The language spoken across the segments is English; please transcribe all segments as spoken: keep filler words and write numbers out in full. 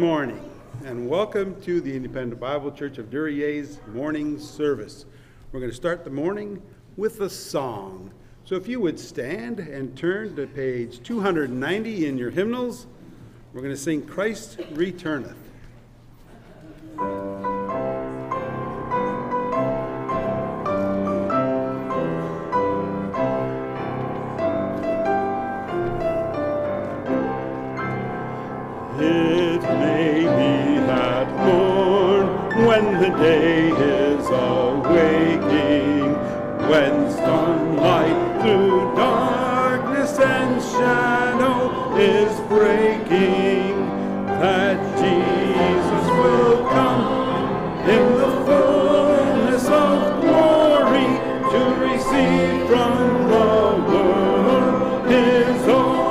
morning, and welcome to the Independent Bible Church of Duryea morning service. We're going to start the morning with a song. So if you would stand and turn to page two ninety in your hymnals, we're going to sing Christ Returneth. It may be at morn, when the day is awaking, when sunlight through darkness and shadow is breaking, that Jesus will come in the fullness of glory to receive from the world his own.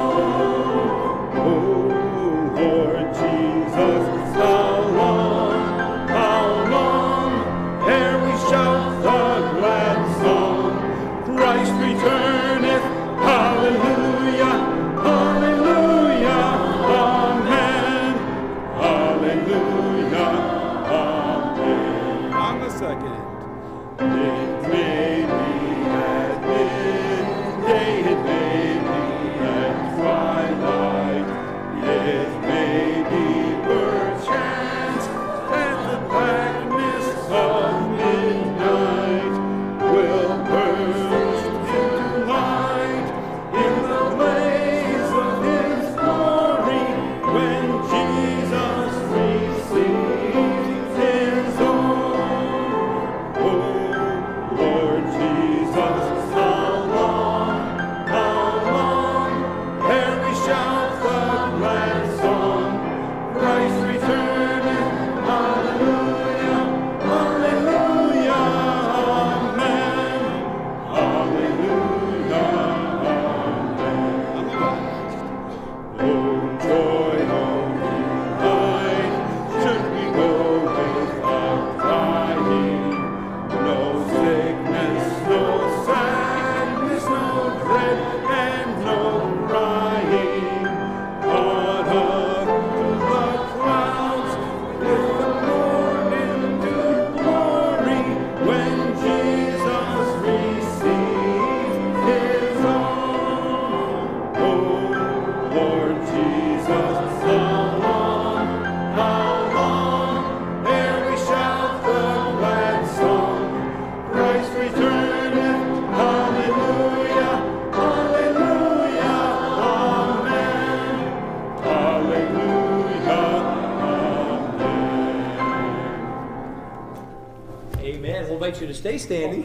You to stay standing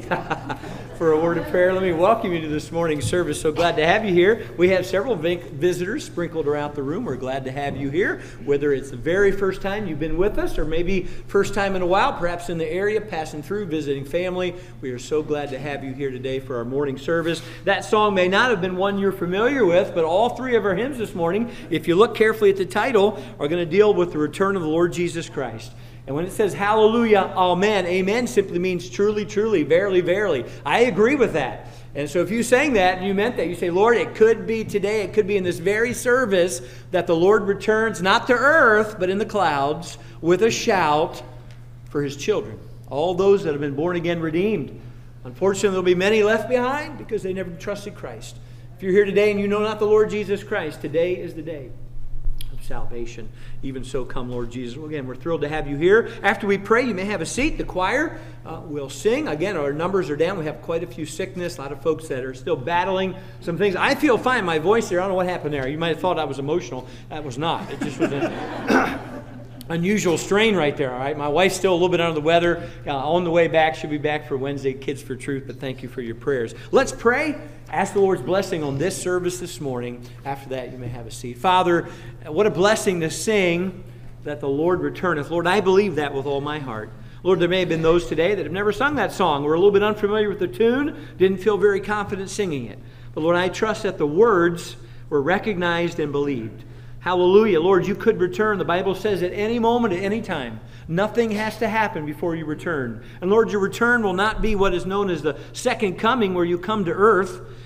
for a word of prayer. Let me welcome you to this morning's service. So glad to have you here. We have several visitors sprinkled around the room. We're glad to have you here, whether it's the very first time you've been with us or maybe first time in a while, perhaps in the area, passing through, visiting family. We are so glad to have you here today for our morning service. That song may not have been one you're familiar with, but all three of our hymns this morning, if you look carefully at the title, are going to deal with the return of the Lord Jesus Christ. And when it says hallelujah, amen, amen simply means truly, truly, verily, verily. I agree with that. And so if you sang that and you meant that, you say, Lord, it could be today, it could be in this very service that the Lord returns not to earth, but in the clouds with a shout for his children. All those that have been born again, redeemed. Unfortunately, there'll be many left behind because they never trusted Christ. If you're here today and you know not the Lord Jesus Christ, today is the day of salvation. Even so, come, Lord Jesus. Well, again, we're thrilled to have you here. After we pray, you may have a seat. The choir uh, will sing. Again, our numbers are down. We have quite a few sickness, a lot of folks that are still battling some things. I feel fine. My voice there, I don't know what happened there. You might have thought I was emotional. That was not. It just was an unusual strain right there, all right? My wife's still a little bit under the weather. Uh, on the way back, she'll be back for Wednesday Kids for Truth, but thank you for your prayers. Let's pray. Ask the Lord's blessing on this service this morning. After that, you may have a seat. Father, what a blessing to sing that the Lord returneth. Lord, I believe that with all my heart. Lord, there may have been those today that have never sung that song. We're a little bit unfamiliar with the tune, didn't feel very confident singing it. But Lord, I trust that the words were recognized and believed. Hallelujah. Lord, you could return. The Bible says at any moment, at any time. Nothing has to happen before you return. And Lord, your return will not be what is known as the second coming, where you come to earth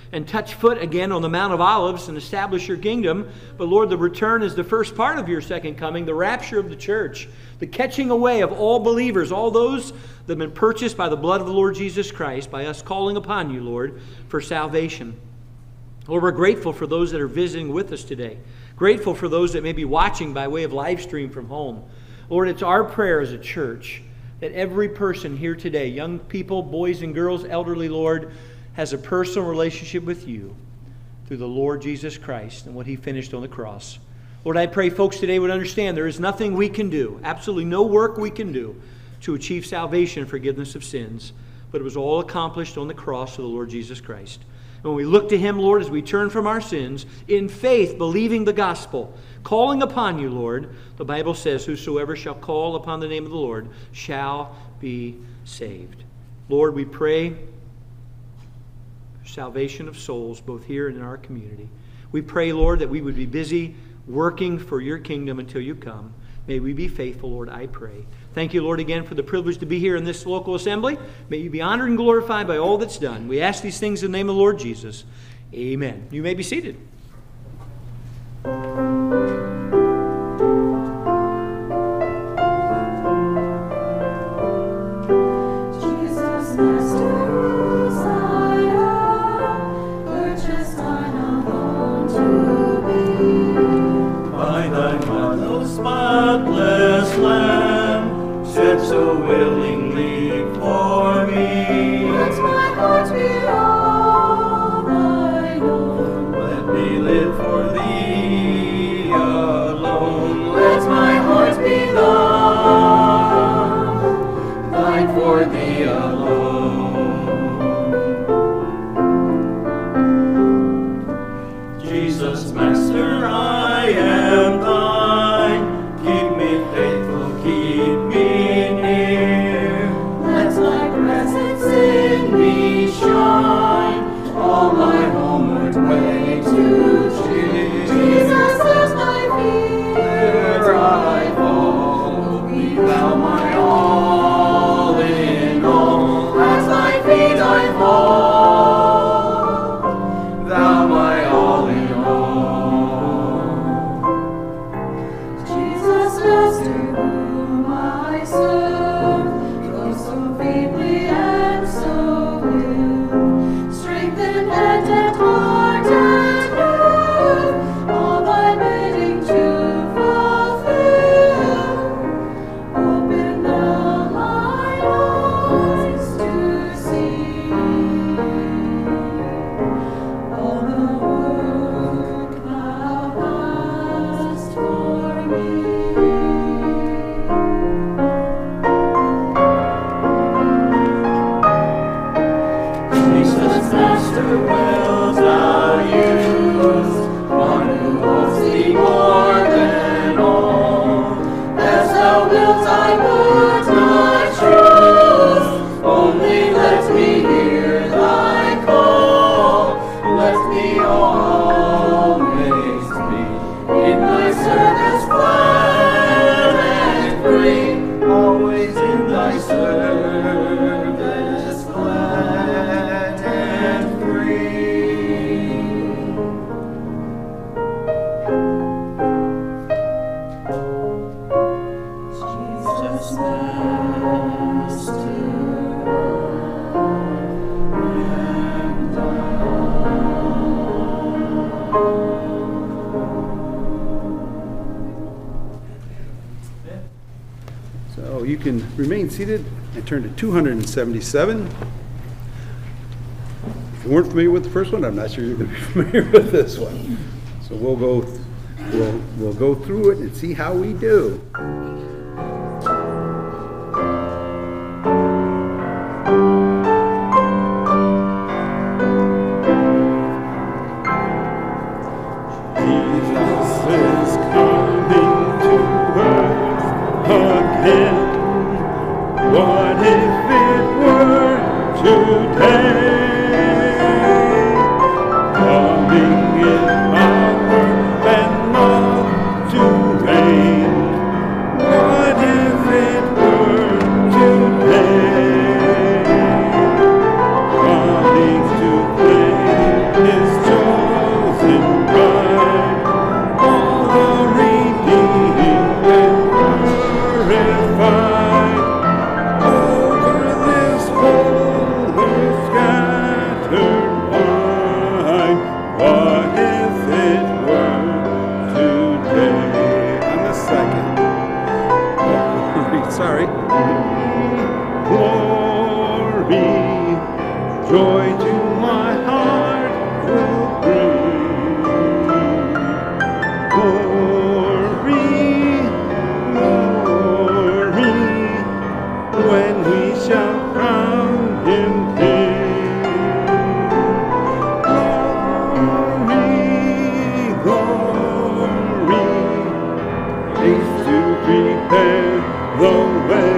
and touch foot again on the Mount of Olives and establish your kingdom. But Lord, the return is the first part of your second coming, the rapture of the church, the catching away of all believers, all those that have been purchased by the blood of the Lord Jesus Christ, by us calling upon you, Lord, for salvation. Lord, we're grateful for those that are visiting with us today. Grateful for those that may be watching by way of live stream from home. Lord, it's our prayer as a church that every person here today, young people, boys and girls, elderly, Lord, has a personal relationship with you through the Lord Jesus Christ and what he finished on the cross. Lord, I pray folks today would understand there is nothing we can do, absolutely no work we can do to achieve salvation and forgiveness of sins, but it was all accomplished on the cross of the Lord Jesus Christ. When we look to him, Lord, as we turn from our sins, in faith, believing the gospel, calling upon you, Lord, the Bible says, whosoever shall call upon the name of the Lord shall be saved. Lord, we pray for salvation of souls, both here and in our community. We pray, Lord, that we would be busy working for your kingdom until you come. May we be faithful, Lord, I pray. Thank you, Lord, again for the privilege to be here in this local assembly. May you be honored and glorified by all that's done. We ask these things in the name of the Lord Jesus. Amen. You may be seated. Spotless Lamb, shed so willingly for me. Let my heart be all thine own. Let me live for thee alone. Let my heart be thine, thine for thee alone. Jesus, Master, I am thine. Keep me faithful, keep me near. Let thy presence in me shine, all my homeward way to cheer. Jesus, as my feet Where I fall, be thou my all in all. at thy feet I fall, Thou my all in all. Jesus, Master, whom I serve, though so feebly and so ill, strengthen hand and heart and nerve, all thy bidding to fulfill. Open thou mine eyes to see all the work thou hast for me. Jesus, Master, wilt thou use one who holds thee more than all? As thou wilt, I would not choose. Only let me hear thy call. Let me always be In thy service glad and free. always in thy service, glad and free. Jesus, Master, and So you can remain seated and turn to two hundred seventy-seven. If you weren't familiar with the first one, I'm not sure you're going to be familiar with this one. So we'll go, we'll, we'll go through it and see how we do. Jesus is coming to earth again. What if it were today? Coming in power and love to reign. What if it were today? Coming to claim joy to my heart will bring. Glory, glory, when we shall crown him King. Glory, glory, haste to prepare the way.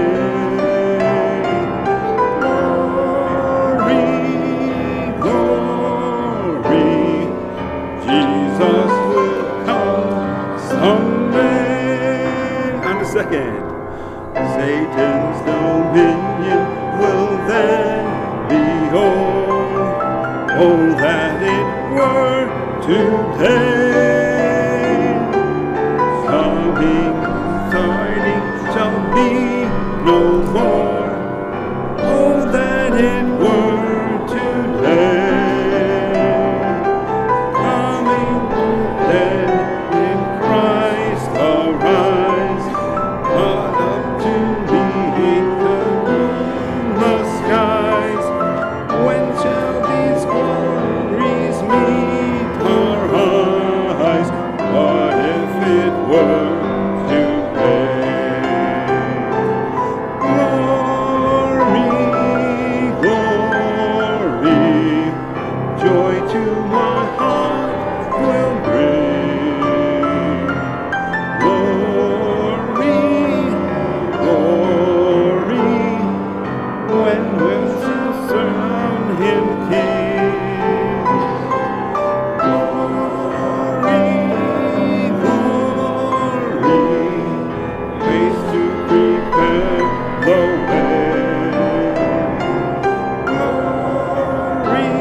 Second, Satan's dominion will then be o'er. Oh, that it were today. Coming, starting shall be no more. Oh, that it were today. Coming, then in Christ arise. Caught up to meet the moonless skies. When shall these glories meet our eyes? What if it were today? Glory, glory, joy to my heart will bring. Glory, glory, when we'll surround him King. Glory, glory, haste to prepare the way. Glory,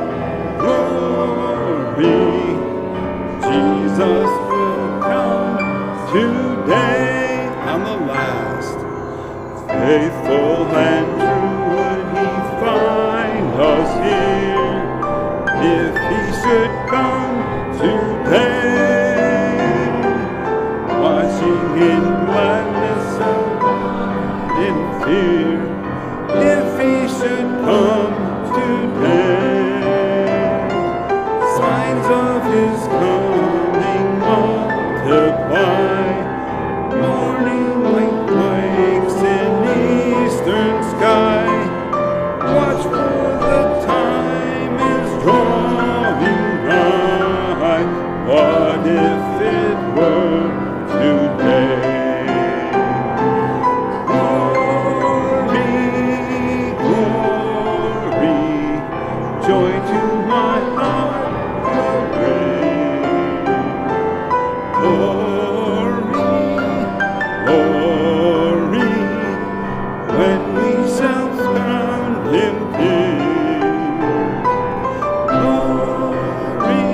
glory, Jesus will come today on the last. Faithful and true would he find us here, if he should come today. Watching in gladness and in fear, if he should come today. Signs of his coming multiply. Morning light breaks in eastern sky. Watch, for the time is drawing nigh. What if it were today? Glory, glory, joy to my heart will bring. Glory, glory, when we shall crown him King. Glory,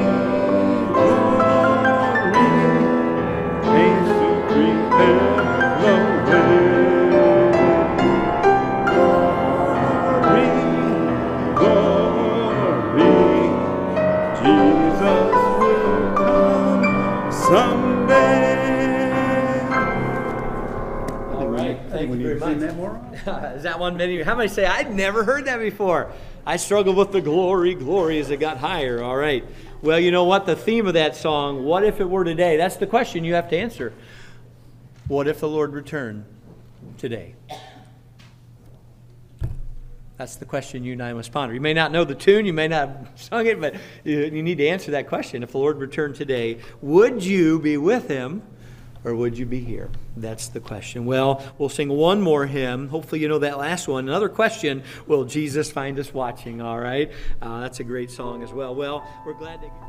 glory, haste to prepare the way. Glory, glory, Jesus will come someday. All right, thank you very much. That more? Is that one many? How many say, I'd never heard that before? I struggled with the glory, glory as it got higher. All right. Well, you know what? The theme of that song, what if it were today? That's the question you have to answer. What if the Lord returned today? That's the question you and I must ponder. You may not know the tune, you may not have sung it, but you, you need to answer that question. If the Lord returned today, would you be with him? Or would you be here? That's the question. Well, we'll sing one more hymn. Hopefully you know that last one. Another question, will Jesus find us watching? All right? Uh, that's a great song as well. Well, we're glad to...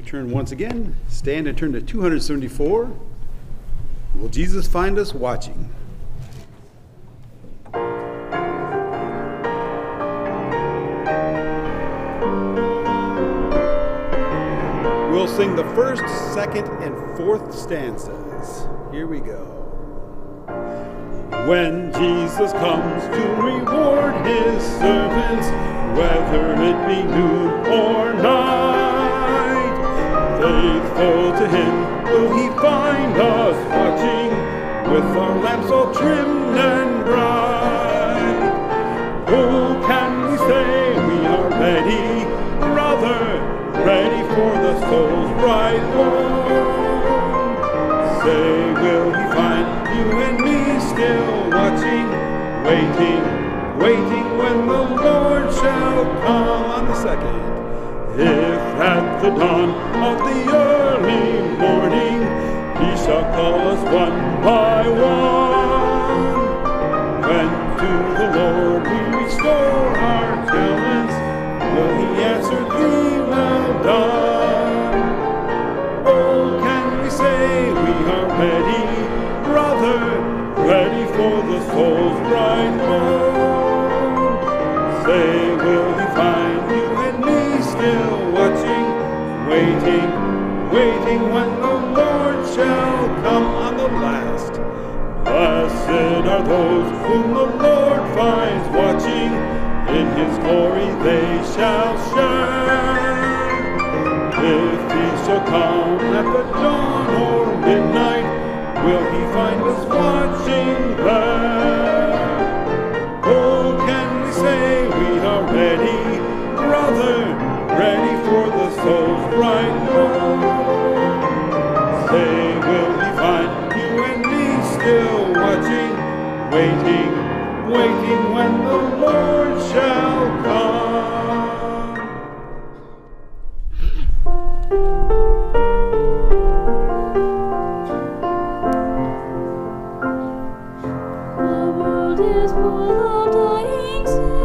turn once again, stand and turn to two hundred seventy-four. Will Jesus find us watching? We'll sing the first, second, and fourth stanzas. Here we go. When Jesus comes to reward his servants, whether it be noon or night, faithful to him will he find us watching, with our lamps all trimmed and bright. Oh, can we say we are ready, brother, ready for the soul's bright home? Say, will he find you and me still watching, waiting, waiting when the Lord shall come? On the second, if at the dawn of the early morning he shall call us one by one, when to the Lord we restore our talents, will he answer thee, well done? Oh, can we say we are ready, brother, ready for the soul's bright home? Say, will he find you and me still watching, waiting, waiting when the Lord shall come? On the last, blessed are those whom the Lord finds watching, in his glory they shall shine. If he shall come at the dawn or midnight, will he find us watching there? Oh, can we say we are ready, brother, ready for the soul's bright home? Say, will he find you and me still watching, waiting, waiting when the Lord shall come? The world is full of dying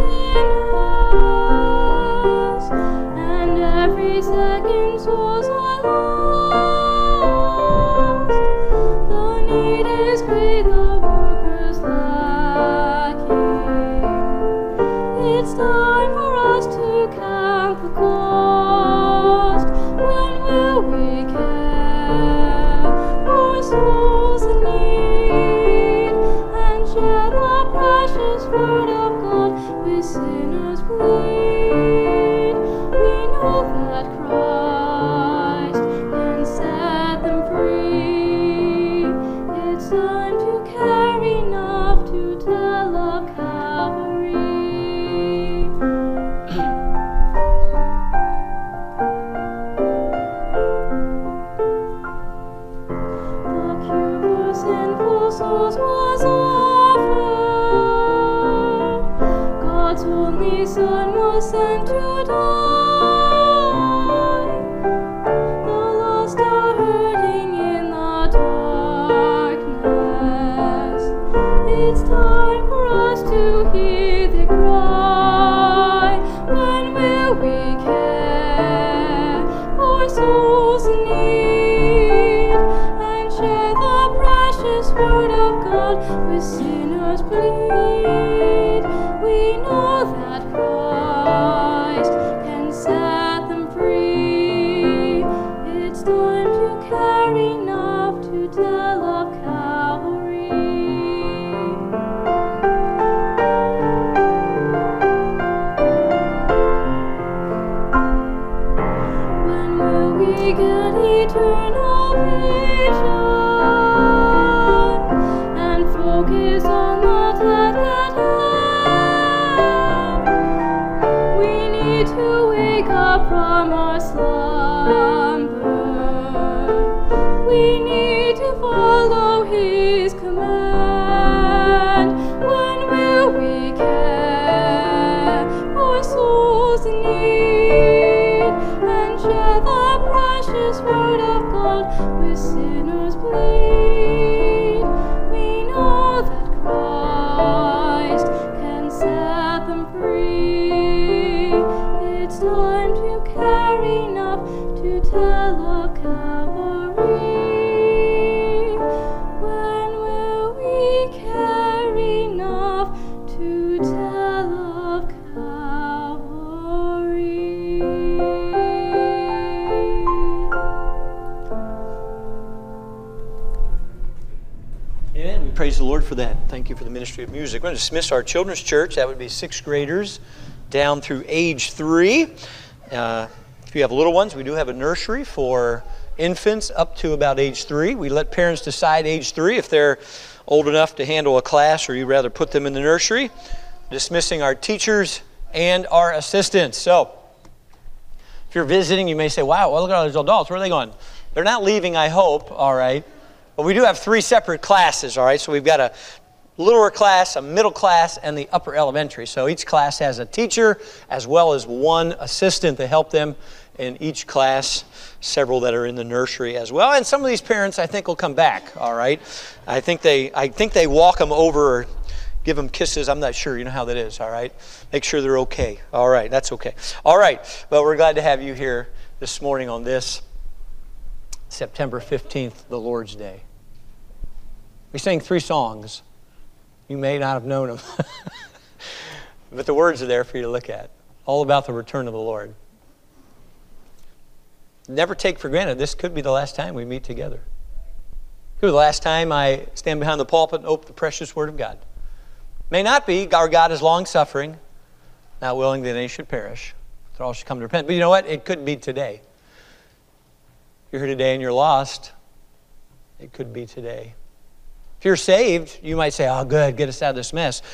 sinners, and every second souls are lost. The need is great, the workers lacking. It's time for us to count the cost. When will we care for souls in need, and share the precious word of God with sinners plead? We know that Christ can set them free. It's time to care enough to tell of Calvary. The cure for sinful souls was offered. God's only Son was sent to die. The lost are hurting in the darkness. It's time for us to hear the cry. When will we care for souls in need, and share the precious word of God with sinners plead? We know that Christ can set them free. It's time to care enough to tell of Calvary. When will we get eternal vision and focus on the task at hand? We need to wake up from our slumber. We need to follow his command. When will we care for souls in need, and share the precious word of God with sinners plead? We know that Christ can set them free. It's time to care enough to tell for that. Thank you for the ministry of music. We're going to dismiss our children's church. That would be sixth graders down through age three. Uh, if you have little ones, we do have a nursery for infants up to about age three. We let parents decide age three if they're old enough to handle a class or you'd rather put them in the nursery. Dismissing our teachers and our assistants. So, if you're visiting, you may say, wow, well, look at all these adults. Where are they going? They're not leaving, I hope, all right. But we do have three separate classes, all right. So we've got a lower class, a middle class, and the upper elementary. So each class has a teacher as well as one assistant to help them in each class, several that are in the nursery as well. And some of these parents, I think, will come back, all right. I think they, I think they walk them over or give them kisses. I'm not sure. You know how that is, all right. Make sure they're okay. All right, that's okay. All right, but we're glad to have you here this morning on this September fifteenth, the Lord's Day. We sang three songs. You may not have known them. But the words are there for you to look at. All about the return of the Lord. Never take for granted this could be the last time we meet together. It could be the last time I stand behind the pulpit and open the precious Word of God. May not be. Our God is long-suffering, not willing that any should perish, that all should come to repent. But you know what? It could be today. If you're here today and you're lost, it could be today. If you're saved, you might say, oh, good, get us out of this mess.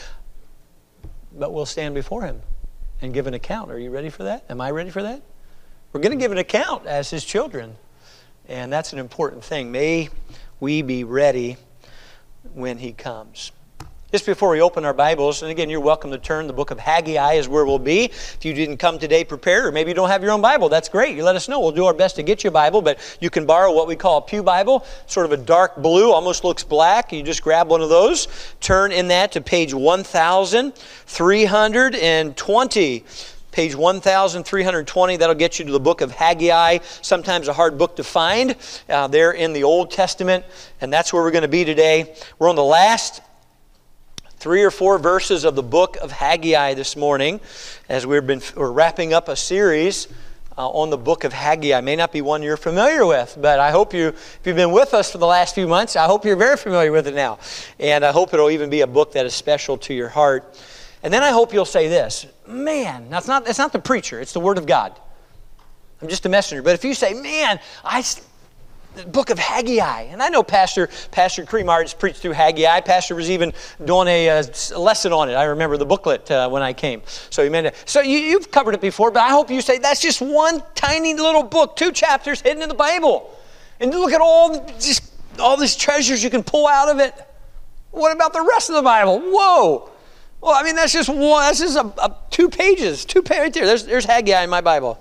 But we'll stand before Him and give an account. Are you ready for that? Am I ready for that? We're going to give an account as His children. And that's an important thing. May we be ready when He comes. Just before we open our Bibles, and again, you're welcome to turn. The book of Haggai is where we'll be. If you didn't come today prepared, or maybe you don't have your own Bible, that's great. You let us know. We'll do our best to get you a Bible, but you can borrow what we call a pew Bible, sort of a dark blue, almost looks black. You just grab one of those, turn in that to page one thousand three hundred twenty. Page one thousand three hundred twenty, that'll get you to the book of Haggai, sometimes a hard book to find uh, there in the Old Testament, and that's where we're going to be today. We're on the last three or four verses of the book of Haggai this morning, as we've been we're wrapping up a series uh, on the book of Haggai. May not be one you're familiar with, but I hope you, if you've been with us for the last few months, I hope you're very familiar with it now, and I hope it'll even be a book that is special to your heart. And then I hope you'll say this, man. Now it's not it's not the preacher; it's the Word of God. I'm just a messenger. But if you say, man, I. The book of Haggai. And I know Pastor Pastor Creamart's preached through Haggai. Pastor was even doing a, uh, a lesson on it. I remember the booklet uh, when I came. So he meant it. So you, you've covered it before, but I hope you say that's just one tiny little book, two chapters hidden in the Bible. And look at all the, just all these treasures you can pull out of it. What about the rest of the Bible? Whoa! Well, I mean, that's just one. That's just a, a, two pages. Two pages right there. There's, there's Haggai in my Bible.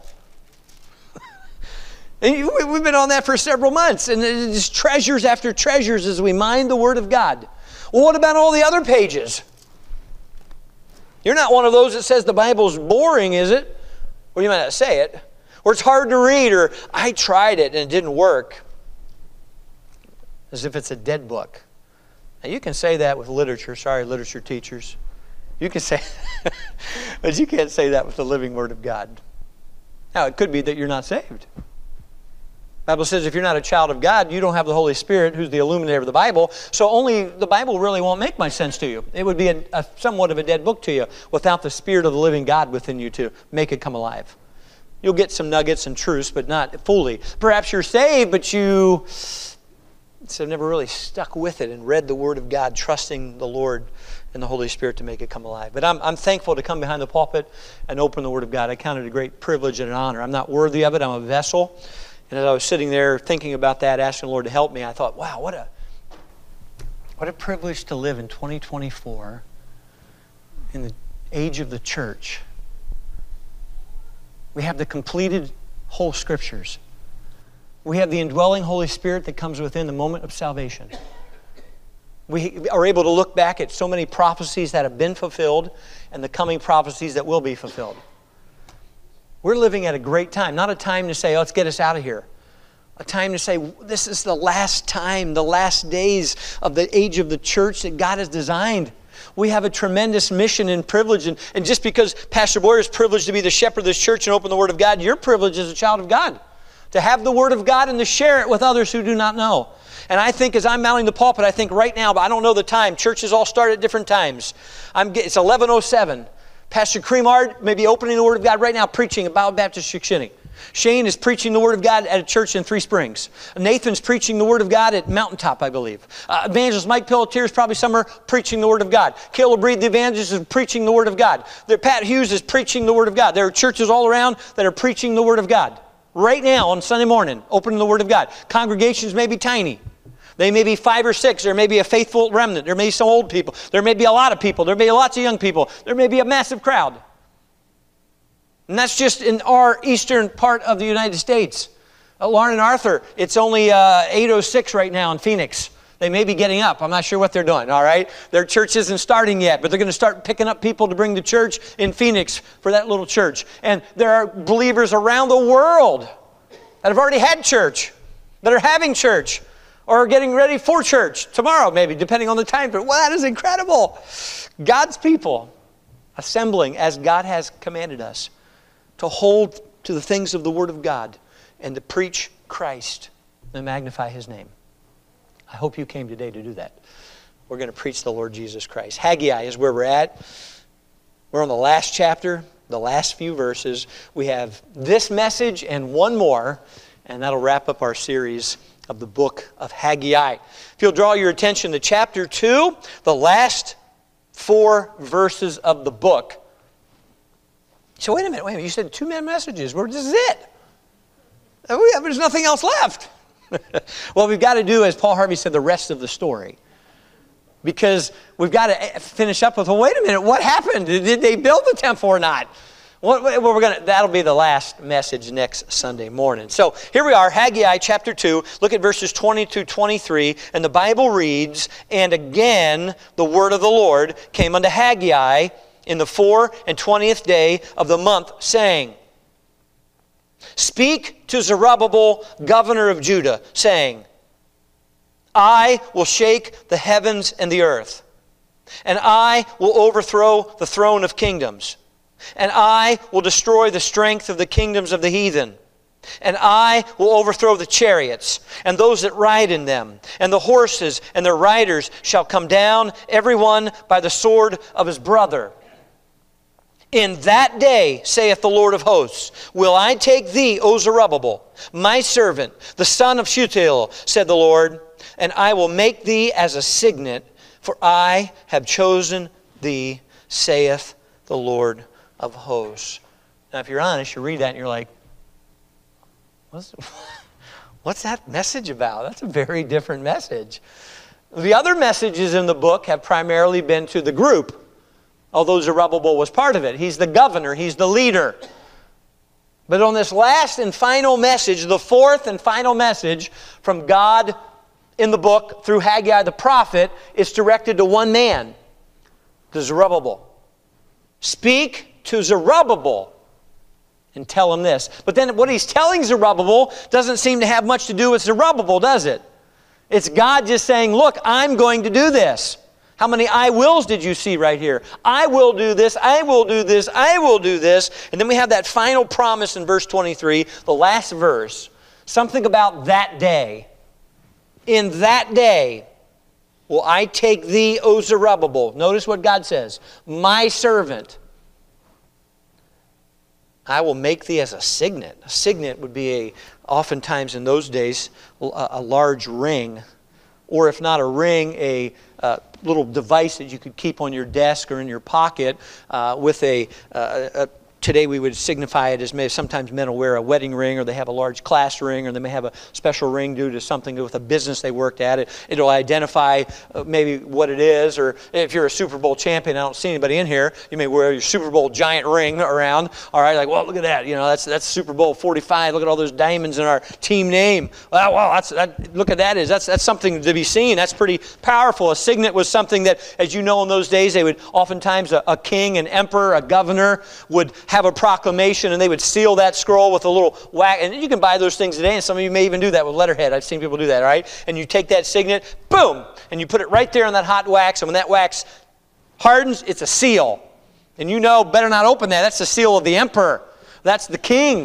And we've been on that for several months, and it's just treasures after treasures as we mine the Word of God. Well, what about all the other pages? You're not one of those that says the Bible's boring, is it? Or you might not say it. Or it's hard to read, or I tried it and it didn't work. As if it's a dead book. Now, you can say that with literature. Sorry, literature teachers. You can say, but you can't say that with the living Word of God. Now, it could be that you're not saved. The Bible says if you're not a child of God, you don't have the Holy Spirit, who's the illuminator of the Bible, so only the Bible really won't make much sense to you. It would be a, a somewhat of a dead book to you without the Spirit of the living God within you to make it come alive. You'll get some nuggets and truths, but not fully. Perhaps you're saved, but you have never really stuck with it and read the Word of God, trusting the Lord and the Holy Spirit to make it come alive. But I'm, I'm thankful to come behind the pulpit and open the Word of God. I count it a great privilege and an honor. I'm not worthy of it. I'm a vessel. And as I was sitting there thinking about that, asking the Lord to help me, I thought, wow, what a what a privilege to live in twenty twenty-four in the age of the church. We have the completed whole Scriptures. We have the indwelling Holy Spirit that comes within the moment of salvation. We are able to look back at so many prophecies that have been fulfilled and the coming prophecies that will be fulfilled. We're living at a great time, not a time to say, oh, let's get us out of here. A time to say, this is the last time, the last days of the age of the church that God has designed. We have a tremendous mission and privilege. And, and just because Pastor Boyer is privileged to be the shepherd of this church and open the Word of God, you're privileged as a child of God to have the Word of God and to share it with others who do not know. And I think as I'm mounting the pulpit, I think right now, but I don't know the time. Churches all start at different times. I'm, it's eleven oh seven. Pastor Creamard may be opening the Word of God right now, preaching about Baptist Shikshini. Shane is preaching the Word of God at a church in Three Springs. Nathan's preaching the Word of God at Mountaintop, I believe. Uh, evangelist Mike Pelletier is probably somewhere preaching the Word of God. Caleb Reed, the evangelist, is preaching the Word of God. There, Pat Hughes is preaching the Word of God. There are churches all around that are preaching the Word of God. Right now on Sunday morning, opening the Word of God. Congregations may be tiny. They may be five or six. There may be a faithful remnant. There may be some old people. There may be a lot of people. There may be lots of young people. There may be a massive crowd. And that's just in our eastern part of the United States. Uh, Lauren and Arthur, it's only uh, eight oh six right now in Phoenix. They may be getting up. I'm not sure what they're doing, all right? Their church isn't starting yet, but they're going to start picking up people to bring to church in Phoenix for that little church. And there are believers around the world that have already had church, that are having church, or are getting ready for church tomorrow maybe, depending on the time. But well, that is incredible. God's people assembling as God has commanded us to hold to the things of the Word of God and to preach Christ and magnify His name. I hope you came today to do that. We're going to preach the Lord Jesus Christ. Haggai is where we're at. We're on the last chapter, the last few verses. We have this message and one more, and that'll wrap up our series of the book of Haggai. If you'll draw your attention to chapter two, the last four verses of the book. So wait a minute, wait a minute. You said two men messages. Well, this is it. There's nothing else left. Well, we've got to do, as Paul Harvey said, the rest of the story. Because we've got to finish up with, well, wait a minute, what happened? Did they build the temple or not? Well, we're gonna, that'll be the last message next Sunday morning. So here we are, Haggai chapter two. Look at verses twenty to twenty-three. And the Bible reads, "And again the word of the Lord came unto Haggai in the four and twentieth day of the month, saying, Speak to Zerubbabel, governor of Judah, saying, I will shake the heavens and the earth, and I will overthrow the throne of kingdoms, and I will destroy the strength of the kingdoms of the heathen, and I will overthrow the chariots and those that ride in them, and the horses and their riders shall come down, every one by the sword of his brother. In that day, saith the Lord of hosts, will I take thee, O Zerubbabel, my servant, the son of Shealtiel, said the Lord, and I will make thee as a signet, for I have chosen thee, saith the Lord of hosts. Now, if you're honest, you read that and you're like, what's, what's that message about? That's a very different message. The other messages in the book have primarily been to the group, although Zerubbabel was part of it. He's the governor. He's the leader. But on this last and final message, the fourth and final message from God in the book through Haggai the prophet, is directed to one man, to Zerubbabel. Speak to Zerubbabel and tell him this. But then what he's telling Zerubbabel doesn't seem to have much to do with Zerubbabel, does it? It's God just saying, look, I'm going to do this. How many I wills did you see right here? I will do this, I will do this, I will do this. And then we have that final promise in verse twenty-three, the last verse. Something about that day. In that day will I take thee, O Zerubbabel. Notice what God says. My servant. I will make thee as a signet. A signet would be a, oftentimes in those days, a, a large ring. Or if not a ring, a uh, little device that you could keep on your desk or in your pocket uh, with a, uh, a today we would signify it as may sometimes men will wear a wedding ring, or they have a large class ring, or they may have a special ring due to something with a business they worked at. It, it'll identify uh, maybe what it is, or if you're a Super Bowl champion, I don't see anybody in here, you may wear your Super Bowl giant ring around. All right, like, well, look at that. You know, that's that's Super Bowl forty-five. Look at all those diamonds in our team name. Well, wow, that's that, look at that is that's that's something to be seen. That's pretty powerful. A signet was something that, as you know, in those days, they would oftentimes a, a king, an emperor, a governor would have a proclamation, and they would seal that scroll with a little wax. And you can buy those things today, and some of you may even do that with letterhead. I've seen people do that, all right? And you take that signet, boom, and you put it right there on that hot wax, and when that wax hardens, it's a seal. And you know, better not open that. That's the seal of the emperor. That's the king.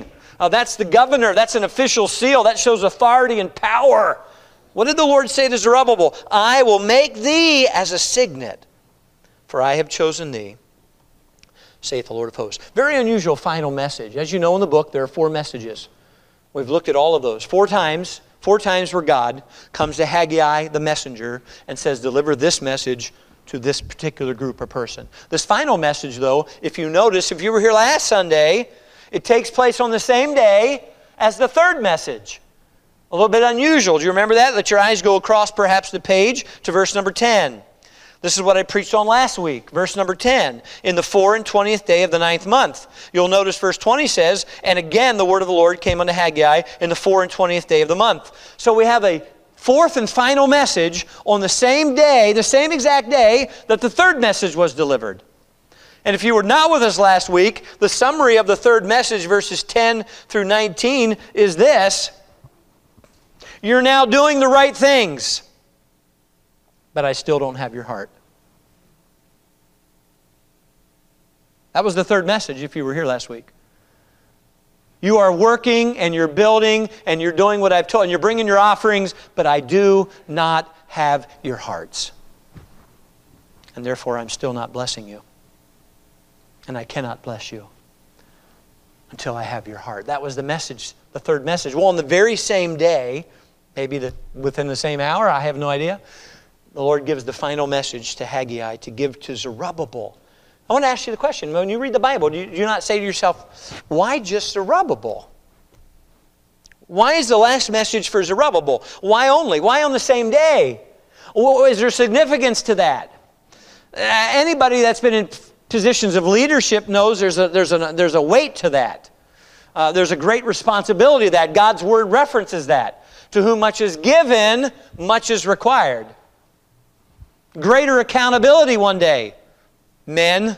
Uh, that's the governor. That's an official seal. That shows authority and power. What did the Lord say to Zerubbabel? I will make thee as a signet, for I have chosen thee, saith the Lord of hosts. Very unusual final message. As you know in the book, there are four messages. We've looked at all of those. Four times, four times where God comes to Haggai, the messenger, and says, deliver this message to this particular group or person. This final message, though, if you notice, if you were here last Sunday, it takes place on the same day as the third message. A little bit unusual. Do you remember that? Let your eyes go across perhaps the page to verse number ten. This is what I preached on last week. Verse number ten. In the four and twentieth day of the ninth month. You'll notice verse twenty says, and again the word of the Lord came unto Haggai in the four and twentieth day of the month. So we have a fourth and final message on the same day, the same exact day that the third message was delivered. And if you were not with us last week, the summary of the third message, verses ten through nineteen, is this. You're now doing the right things, but I still don't have your heart. That was the third message if you were here last week. You are working and you're building and you're doing what I've told, and you're bringing your offerings, but I do not have your hearts. And therefore I'm still not blessing you. And I cannot bless you until I have your heart. That was the message, the third message. Well, on the very same day, maybe the, within the same hour, I have no idea, the Lord gives the final message to Haggai to give to Zerubbabel. I want to ask you the question. When you read the Bible, do you, do you not say to yourself, why just Zerubbabel? Why is the last message for Zerubbabel? Why only? Why on the same day? Well, is there significance to that? Uh, anybody that's been in positions of leadership knows there's a, there's a, there's a weight to that. Uh, there's a great responsibility to that. God's Word references that. To whom much is given, much is required. Greater accountability one day. Men,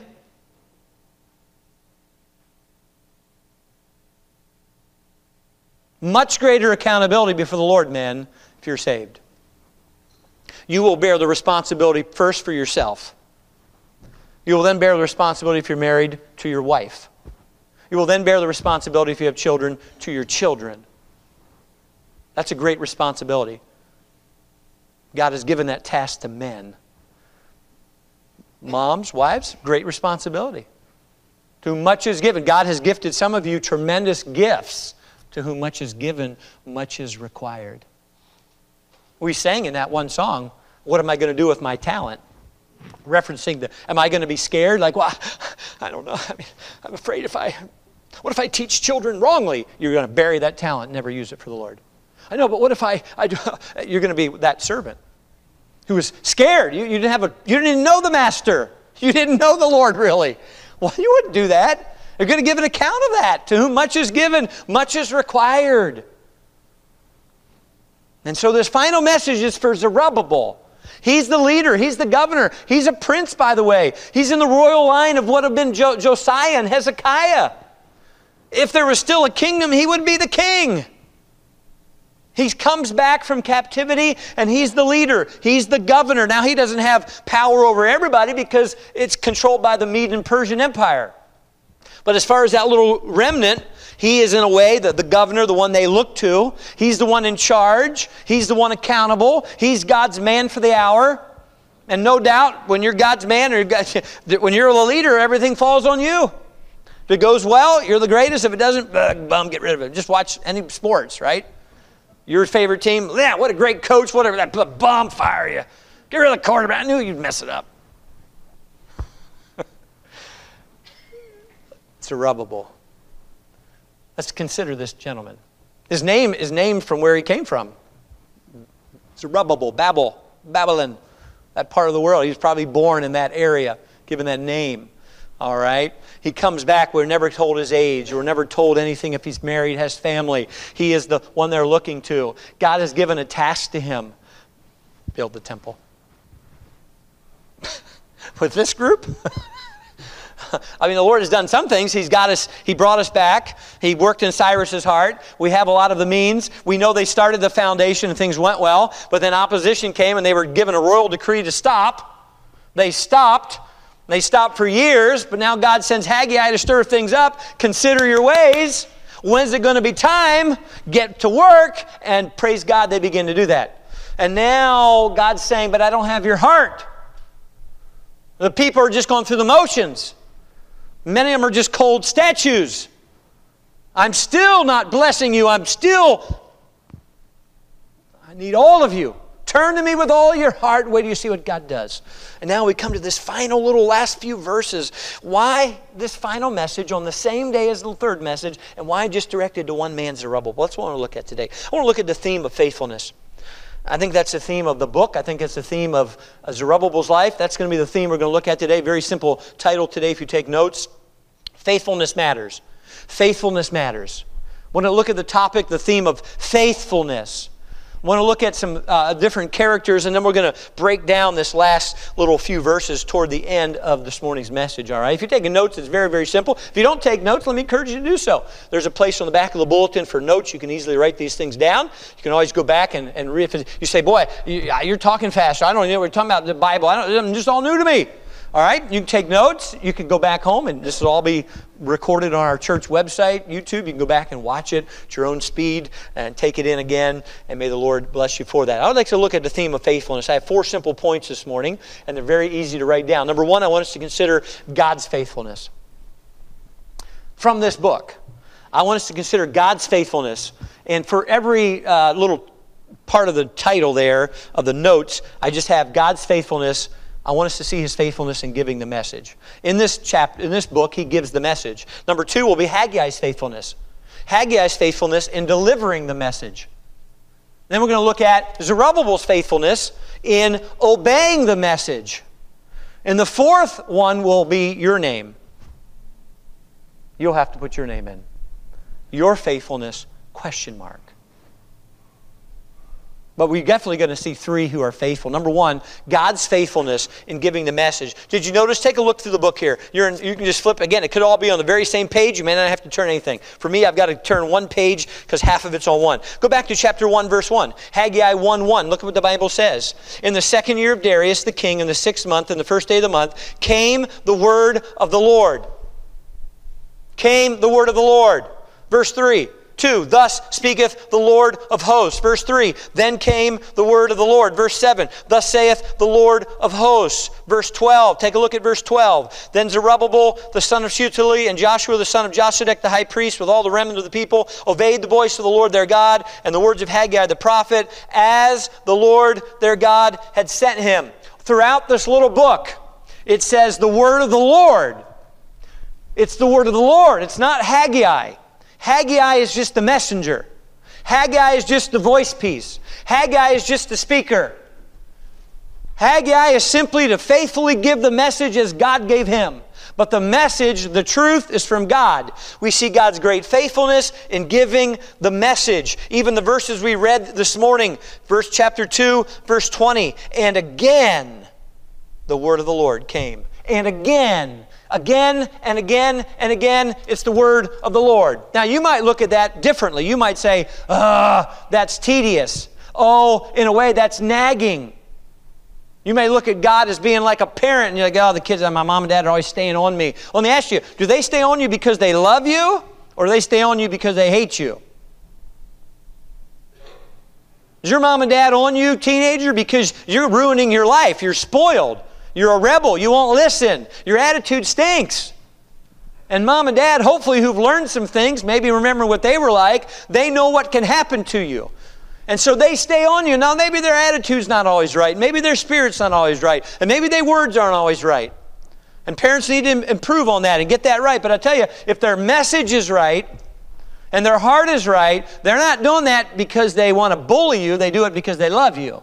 much greater accountability before the Lord, men, if you're saved. You will bear the responsibility first for yourself. You will then bear the responsibility if you're married to your wife. You will then bear the responsibility if you have children to your children. That's a great responsibility. God has given that task to men. Moms, wives, great responsibility. To whom much is given. God has gifted some of you tremendous gifts. To whom much is given, much is required. We sang in that one song, what am I going to do with my talent? Referencing the, am I going to be scared? Like, well, I don't know. I mean, I'm afraid if I, what if I teach children wrongly? You're going to bury that talent and never use it for the Lord. I know, but what if I, I do, you're going to be that servant who was scared. You, you didn't have a, you didn't know the master. You didn't know the Lord really. Well, you wouldn't do that. You're going to give an account of that. To whom much is given, much is required. And so this final message is for Zerubbabel. He's the leader. He's the governor. He's a prince, by the way. He's in the royal line of what have been jo- Josiah and Hezekiah. If there was still a kingdom, he would be the king. He comes back from captivity and he's the leader. He's the governor. Now he doesn't have power over everybody because it's controlled by the Medes and Persian Empire. But as far as that little remnant, he is in a way the, the governor, the one they look to. He's the one in charge. He's the one accountable. He's God's man for the hour. And no doubt when you're God's man or when you're the leader, everything falls on you. If it goes well, you're the greatest. If it doesn't, bum, get rid of it. Just watch any sports, right? Your favorite team, yeah, what a great coach, whatever, that bomb fire you. Get rid of the quarterback. I knew you'd mess it up. Zerubbabel. Let's consider this gentleman. His name is named from where he came from. Zerubbabel, Babel, Babylon, that part of the world. He was probably born in that area, given that name. All right? He comes back. We're never told his age. We're never told anything if he's married, has family. He is the one they're looking to. God has given a task to him. Build the temple. With this group? I mean, the Lord has done some things. He's got us, He brought us back. He worked in Cyrus's heart. We have a lot of the means. We know they started the foundation and things went well, but then opposition came and they were given a royal decree to stop. They stopped. They stopped for years, but now God sends Haggai to stir things up. Consider your ways. When's it going to be time? Get to work, and praise God, they begin to do that. And now God's saying, but I don't have your heart. The people are just going through the motions. Many of them are just cold statues. I'm still not blessing you. I'm still, I need all of you. Turn to me with all your heart. Wait till you see what God does. And now we come to this final little last few verses. Why this final message on the same day as the third message, and why just directed to one man, Zerubbabel? That's what I want to look at today. I want to look at the theme of faithfulness. I think that's the theme of the book. I think it's the theme of Zerubbabel's life. That's going to be the theme we're going to look at today. Very simple title today if you take notes. Faithfulness matters. Faithfulness matters. I want to look at the topic, the theme of faithfulness. I want to look at some uh, different characters, and then we're going to break down this last little few verses toward the end of this morning's message, all right? If you're taking notes, it's very, very simple. If you don't take notes, let me encourage you to do so. There's a place on the back of the bulletin for notes. You can easily write these things down. You can always go back and, and read. You say, boy, you, you're talking fast. I don't know what you're talking about, the Bible. I don't, it's just all new to me. All right, you can take notes. You can go back home, and this will all be recorded on our church website, YouTube. You can go back and watch it at your own speed and take it in again, and may the Lord bless you for that. I would like to look at the theme of faithfulness. I have four simple points this morning, and they're very easy to write down. Number one, I want us to consider God's faithfulness. From this book, I want us to consider God's faithfulness. And for every uh, little part of the title there, of the notes, I just have God's faithfulness. I want us to see His faithfulness in giving the message. In this chapter, in this book, He gives the message. Number two will be Haggai's faithfulness. Haggai's faithfulness in delivering the message. Then we're going to look at Zerubbabel's faithfulness in obeying the message. And the fourth one will be your name. You'll have to put your name in. Your faithfulness, question mark. But we're definitely going to see three who are faithful. Number one, God's faithfulness in giving the message. Did you notice? Take a look through the book here. You're in, you can just flip. Again, it could all be on the very same page. You may not have to turn anything. For me, I've got to turn one page because half of it's on one. Go back to chapter one, verse one. Haggai one one. Look at what the Bible says. In the second year of Darius the king, in the sixth month, in the first day of the month, came the word of the Lord. Came the word of the Lord. Verse three. Two, thus speaketh the Lord of hosts. Verse three, then came the word of the Lord. Verse seven, thus saith the Lord of hosts. Verse twelve, take a look at verse twelve. Then Zerubbabel, the son of Shealtiel, and Joshua, the son of Josedech, the high priest, with all the remnant of the people, obeyed the voice of the Lord their God, and the words of Haggai the prophet, as the Lord their God had sent him. Throughout this little book, it says the word of the Lord. It's the word of the Lord. It's not Haggai. Haggai is just the messenger. Haggai is just the voice piece. Haggai is just the speaker. Haggai is simply to faithfully give the message as God gave him. But the message, the truth, is from God. We see God's great faithfulness in giving the message. Even the verses we read this morning, verse chapter two, verse twenty. And again, the word of the Lord came. And again, Again and again and again, it's the word of the Lord. Now, you might look at that differently. You might say, ah, that's tedious. Oh, in a way, that's nagging. You may look at God as being like a parent, and you're like, oh, the kids, my mom and dad are always staying on me. Let me ask you, do they stay on you because they love you, or do they stay on you because they hate you? Is your mom and dad on you, teenager, because you're ruining your life? You're spoiled. You're a rebel. You won't listen. Your attitude stinks. And mom and dad, hopefully who've learned some things, maybe remember what they were like, they know what can happen to you. And so they stay on you. Now maybe their attitude's not always right. Maybe their spirit's not always right. And maybe their words aren't always right. And parents need to improve on that and get that right. But I tell you, if their message is right and their heart is right, they're not doing that because they want to bully you. They do it because they love you.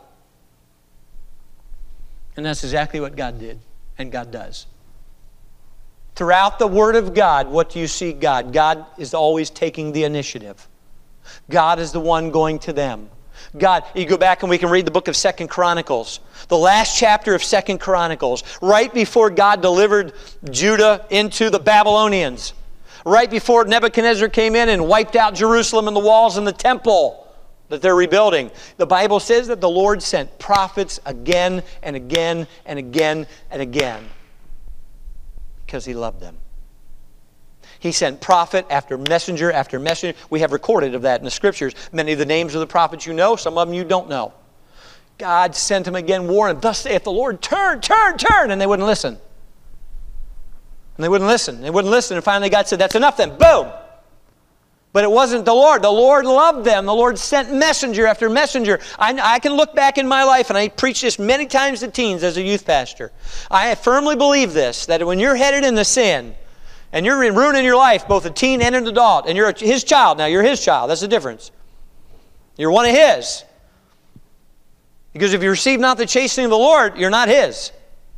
And that's exactly what God did, and God does. Throughout the Word of God, what do you see God? God is always taking the initiative. God is the one going to them. God, you go back and we can read the book of Second Chronicles. The last chapter of Second Chronicles, right before God delivered Judah into the Babylonians. Right before Nebuchadnezzar came in and wiped out Jerusalem and the walls and the temple that they're rebuilding. The Bible says that the Lord sent prophets again and again and again and again because He loved them. He sent prophet after messenger after messenger. We have recorded of that in the Scriptures. Many of the names of the prophets you know, some of them you don't know. God sent him again, warning, thus saith the Lord, turn, turn, turn, and they wouldn't listen. And they wouldn't listen. They wouldn't listen, and finally God said, that's enough then. Boom! But it wasn't the Lord. The Lord loved them. The Lord sent messenger after messenger. I, I can look back in my life, and I preached this many times to teens as a youth pastor. I firmly believe this, that when you're headed into sin, and you're ruining your life, both a teen and an adult, and you're his child, now you're his child, that's the difference. You're one of his. Because if you receive not the chastening of the Lord, you're not his.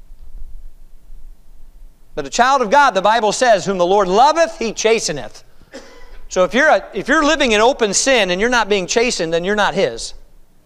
But a child of God, the Bible says, whom the Lord loveth, he chasteneth. So if you're, a, if you're living in open sin and you're not being chastened, then you're not his.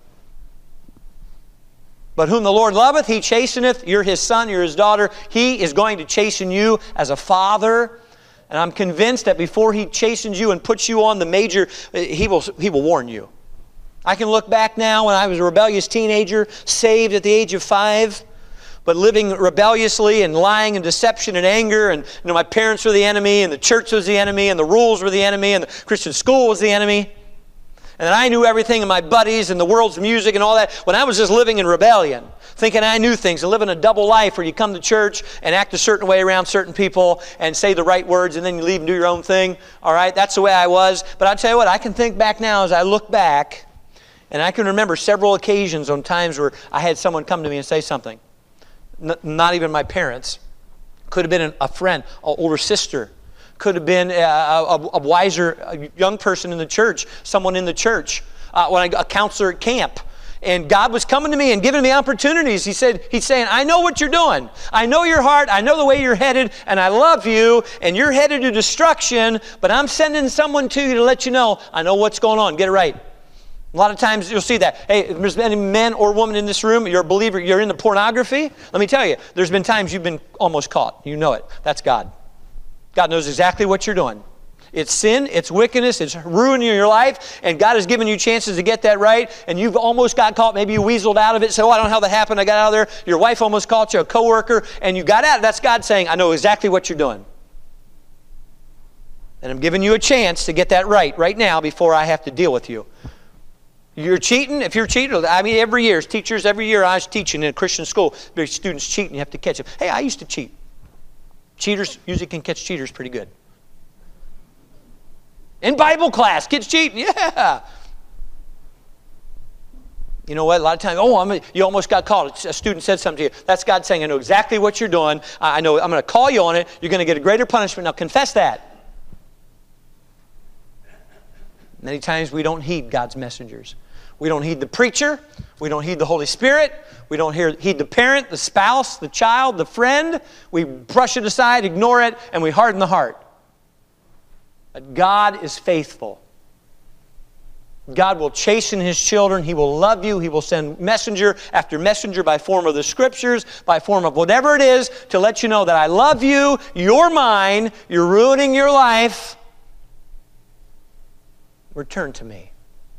But whom the Lord loveth, he chasteneth. You're his son, you're his daughter. He is going to chasten you as a father. And I'm convinced that before he chastens you and puts you on the major, he will, he will warn you. I can look back now when I was a rebellious teenager, saved at the age of five, but living rebelliously and lying and deception and anger, and you know, my parents were the enemy, and the church was the enemy, and the rules were the enemy, and the Christian school was the enemy. And I knew everything, and my buddies and the world's music and all that, when I was just living in rebellion, thinking I knew things, and living a double life where you come to church and act a certain way around certain people and say the right words and then you leave and do your own thing. All right, that's the way I was. But I'll tell you what, I can think back now as I look back, and I can remember several occasions on times where I had someone come to me and say something. N- not even my parents. Could have been a friend, an older sister. Could have been a, a, a wiser a young person in the church, someone in the church, uh, when I, a counselor at camp. And God was coming to me and giving me opportunities. He said, He's saying, I know what you're doing. I know your heart. I know the way you're headed. And I love you. And you're headed to destruction. But I'm sending someone to you to let you know, I know what's going on. Get it right. A lot of times you'll see that. Hey, if there's any man or woman in this room, you're a believer, you're into pornography. Let me tell you, there's been times you've been almost caught. You know it. That's God. God knows exactly what you're doing. It's sin, it's wickedness, it's ruining your life, and God has given you chances to get that right, and you've almost got caught. Maybe you weaseled out of it, said, oh, I don't know how that happened, I got out of there. Your wife almost caught you, a coworker, and you got out. That's God saying, I know exactly what you're doing. And I'm giving you a chance to get that right, right now, before I have to deal with you. You're cheating. If you're cheating, I mean, every year, as teachers, every year I was teaching in a Christian school, there's students cheating, you have to catch them. Hey, I used to cheat. Cheaters usually can catch cheaters pretty good. In Bible class, kids cheating, yeah. You know what, a lot of times, oh, I'm a, you almost got caught. A student said something to you. That's God saying, I know exactly what you're doing. I know I'm going to call you on it. You're going to get a greater punishment. Now confess that. Many times we don't heed God's messengers. We don't heed the preacher. We don't heed the Holy Spirit. We don't hear, heed the parent, the spouse, the child, the friend. We brush it aside, ignore it, and we harden the heart. But God is faithful. God will chasten His children. He will love you. He will send messenger after messenger by form of the Scriptures, by form of whatever it is, to let you know that I love you, you're mine, you're ruining your life. Return to me.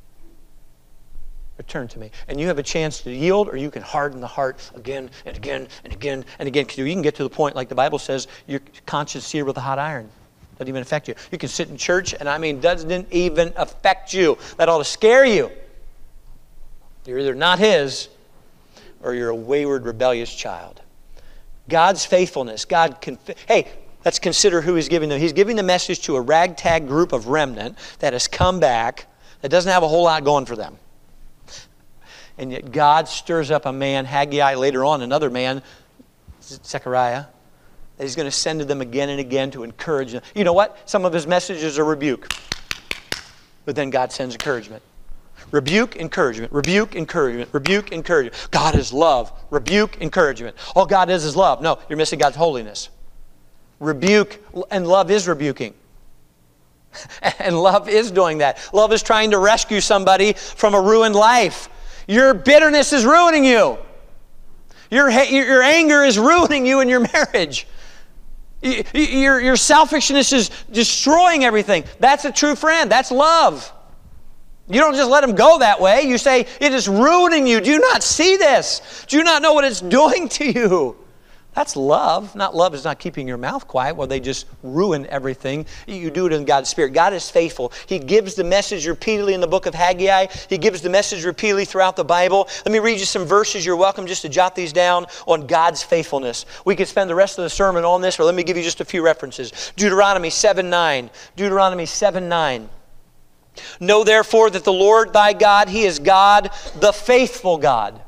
Return to me. And you have a chance to yield, or you can harden the heart again and again and again and again. Because you can get to the point, like the Bible says, your conscience seared with a hot iron. Doesn't even affect you. You can sit in church, and I mean, doesn't even affect you. That ought to scare you. You're either not His, or you're a wayward, rebellious child. God's faithfulness. God can. Hey, let's consider who He's giving them. He's giving the message to a ragtag group of remnant that has come back, that doesn't have a whole lot going for them. And yet God stirs up a man, Haggai, later on another man, Zechariah, that He's going to send to them again and again to encourage them. You know what? Some of His messages are rebuke. But then God sends encouragement. Rebuke, encouragement. Rebuke, encouragement. Rebuke, encouragement. God is love. Rebuke, encouragement. All God is is love. No, you're missing God's holiness. Rebuke, and love is rebuking. And love is doing that. Love is trying to rescue somebody from a ruined life. Your bitterness is ruining you. Your, your anger is ruining you in your marriage. Your, your selfishness is destroying everything. That's a true friend. That's love. You don't just let them go that way. You say, it is ruining you. Do you not see this? Do you not know what it's doing to you? That's love. Not love is not keeping your mouth quiet while they just ruin everything. You do it in God's Spirit. God is faithful. He gives the message repeatedly in the book of Haggai. He gives the message repeatedly throughout the Bible. Let me read you some verses. You're welcome just to jot these down on God's faithfulness. We could spend the rest of the sermon on this, or let me give you just a few references. Deuteronomy seven nine. Deuteronomy seven nine. Know therefore that the Lord thy God, He is God, the faithful God.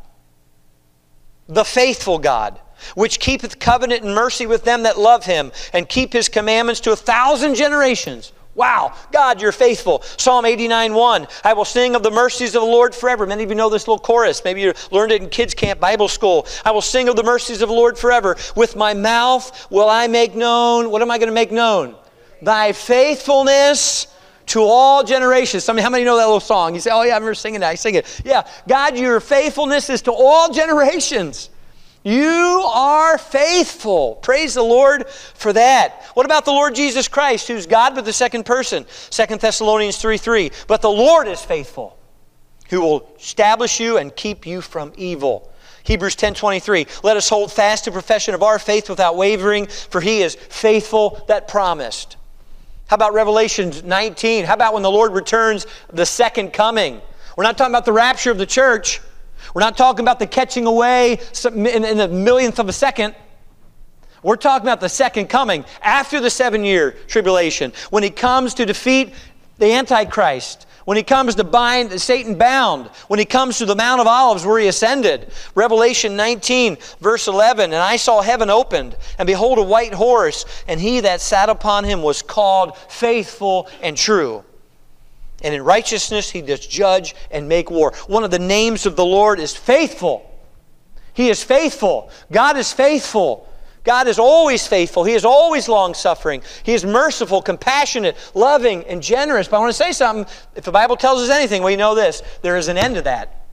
The faithful God, which keepeth covenant and mercy with them that love Him, and keep His commandments to a thousand generations. Wow, God, you're faithful. Psalm eighty-nine one, I will sing of the mercies of the Lord forever. Many of you know this little chorus. Maybe you learned it in kids' camp, Bible school. I will sing of the mercies of the Lord forever. With my mouth will I make known. What am I going to make known? Thy faithfulness to all generations. Some, how many know that little song? You say, oh yeah, I remember singing that. I sing it. Yeah, God, your faithfulness is to all generations. You are faithful. Praise the Lord for that. What about the Lord Jesus Christ, who's God but the second person? Second Thessalonians three three. But the Lord is faithful, who will establish you and keep you from evil. Hebrews ten twenty-three. Let us hold fast to profession of our faith without wavering, for He is faithful that promised. How about Revelation nineteen? How about when the Lord returns, the second coming? We're not talking about the rapture of the church. We're not talking about the catching away in, in a millionth of a second. We're talking about the second coming after the seven-year tribulation, when He comes to defeat the Antichrist, when He comes to bind Satan bound, when He comes to the Mount of Olives where He ascended. Revelation nineteen, verse eleven, and I saw heaven opened, and behold a white horse, and He that sat upon him was called Faithful and True. And in righteousness He does judge and make war. One of the names of the Lord is faithful. He is faithful. God is faithful. God is always faithful. He is always long-suffering. He is merciful, compassionate, loving, and generous. But I want to say something. If the Bible tells us anything, we know this. There is an end to that.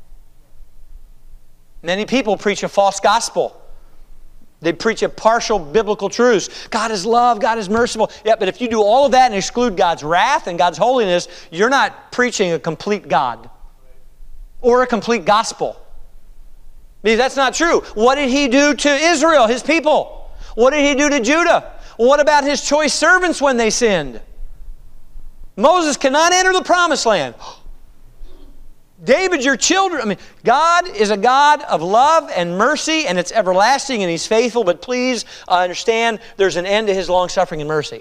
Many people preach a false gospel. They preach a partial biblical truths. God is love, God is merciful. Yeah, but if you do all of that and exclude God's wrath and God's holiness, you're not preaching a complete God or a complete gospel. Because that's not true. What did He do to Israel, His people? What did He do to Judah? What about His choice servants when they sinned? Moses cannot enter the promised land. David, your children. I mean, God is a God of love and mercy, and it's everlasting, and He's faithful. But please uh, understand, there's an end to His long-suffering and mercy.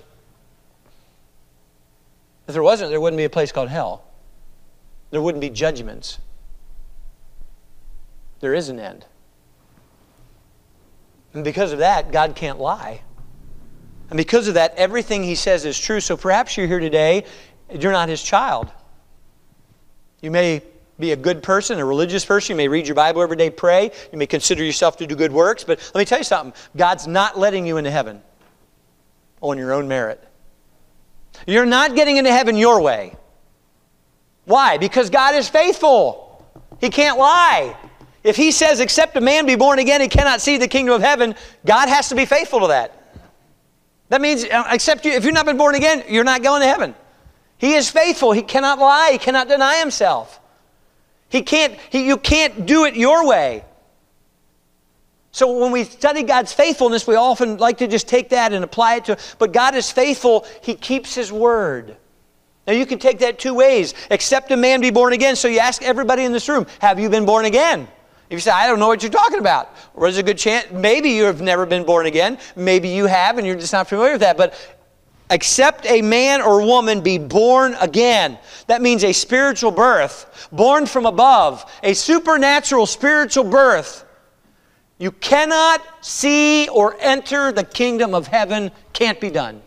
If there wasn't, there wouldn't be a place called hell. There wouldn't be judgments. There is an end. And because of that, God can't lie. And because of that, everything He says is true. So perhaps you're here today, you're not His child. You may be a good person, a religious person. You may read your Bible every day, pray. You may consider yourself to do good works. But let me tell you something. God's not letting you into heaven on your own merit. You're not getting into heaven your way. Why? Because God is faithful. He can't lie. If He says, except a man be born again, he cannot see the kingdom of heaven, God has to be faithful to that. That means, except you, if you've not been born again, you're not going to heaven. He is faithful. He cannot lie. He cannot deny Himself. He can't, he, you can't do it your way. So when we study God's faithfulness, we often like to just take that and apply it to, but God is faithful. He keeps His word. Now you can take that two ways. Except a man be born again. So you ask everybody in this room, have you been born again? If you say, I don't know what you're talking about, or there's a good chance, maybe you have never been born again. Maybe you have and you're just not familiar with that. But except a man or woman be born again. That means a spiritual birth, born from above, a supernatural spiritual birth. You cannot see or enter the kingdom of heaven. Can't be done.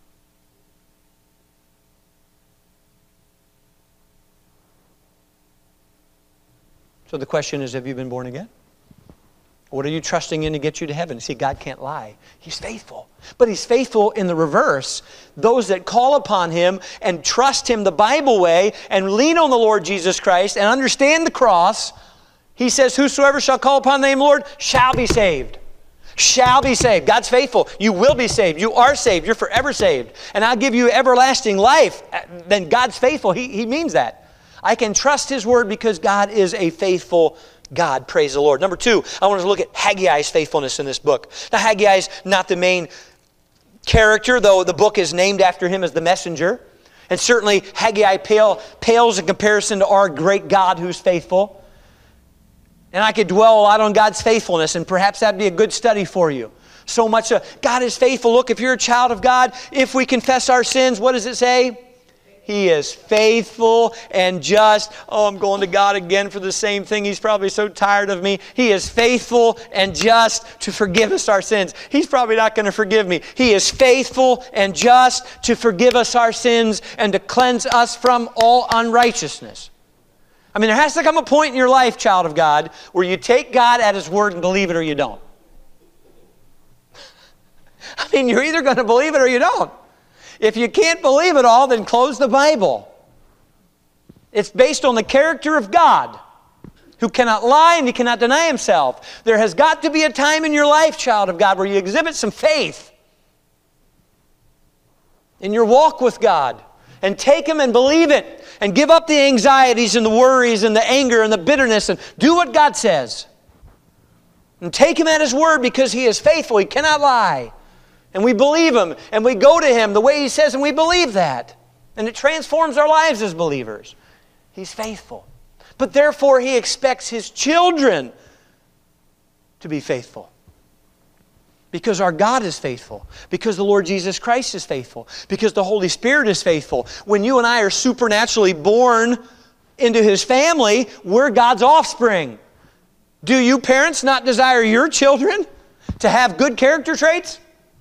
So the question is, have you been born again? What are you trusting in to get you to heaven? See, God can't lie. He's faithful. But He's faithful in the reverse. Those that call upon Him and trust Him the Bible way and lean on the Lord Jesus Christ and understand the cross, He says, whosoever shall call upon the name of the Lord shall be saved. Shall be saved. God's faithful. You will be saved. You are saved. You're forever saved. And I'll give you everlasting life. Then God's faithful. He, he means that. I can trust His word because God is a faithful God. Praise the Lord. Number two, I want to look at Haggai's faithfulness in this book. Now, Haggai's not the main character, though the book is named after him as the messenger. And certainly Haggai pale, pales in comparison to our great God who's faithful. And I could dwell a lot on God's faithfulness, and perhaps that'd be a good study for you. So much, uh, God is faithful. Look, if you're a child of God, if we confess our sins, what does it say? He is faithful and just. Oh, I'm going to God again for the same thing. He's probably so tired of me. He is faithful and just to forgive us our sins. He's probably not going to forgive me. He is faithful and just to forgive us our sins and to cleanse us from all unrighteousness. I mean, there has to come a point in your life, child of God, where you take God at His word and believe it or you don't. I mean, you're either going to believe it or you don't. If you can't believe it all, then close the Bible. It's based on the character of God, who cannot lie and He cannot deny Himself. There has got to be a time in your life, child of God, where you exhibit some faith in your walk with God and take Him and believe it and give up the anxieties and the worries and the anger and the bitterness and do what God says. And take Him at His word because He is faithful. He cannot lie. And we believe Him, and we go to Him the way He says, and we believe that. And it transforms our lives as believers. He's faithful. But therefore, He expects His children to be faithful. Because our God is faithful. Because the Lord Jesus Christ is faithful. Because the Holy Spirit is faithful. When you and I are supernaturally born into His family, we're God's offspring. Do you parents not desire your children to have good character traits?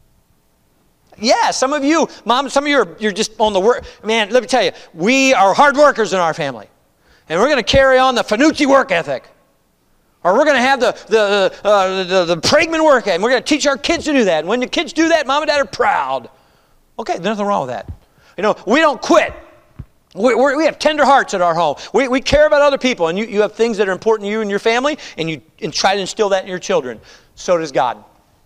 Yeah, some of you, Mom, some of you are you're just on the work. Man, let me tell you, we are hard workers in our family. And we're going to carry on the Fanucci work ethic. Or we're going to have the, the, uh, the, the Pragman work ethic. And we're going to teach our kids to do that. And when the kids do that, Mom and Dad are proud. Okay, there's nothing wrong with that. You know, we don't quit. We, we're, we have tender hearts at our home. We, we care about other people. And you, you have things that are important to you and your family. And you and try to instill that in your children. So does God.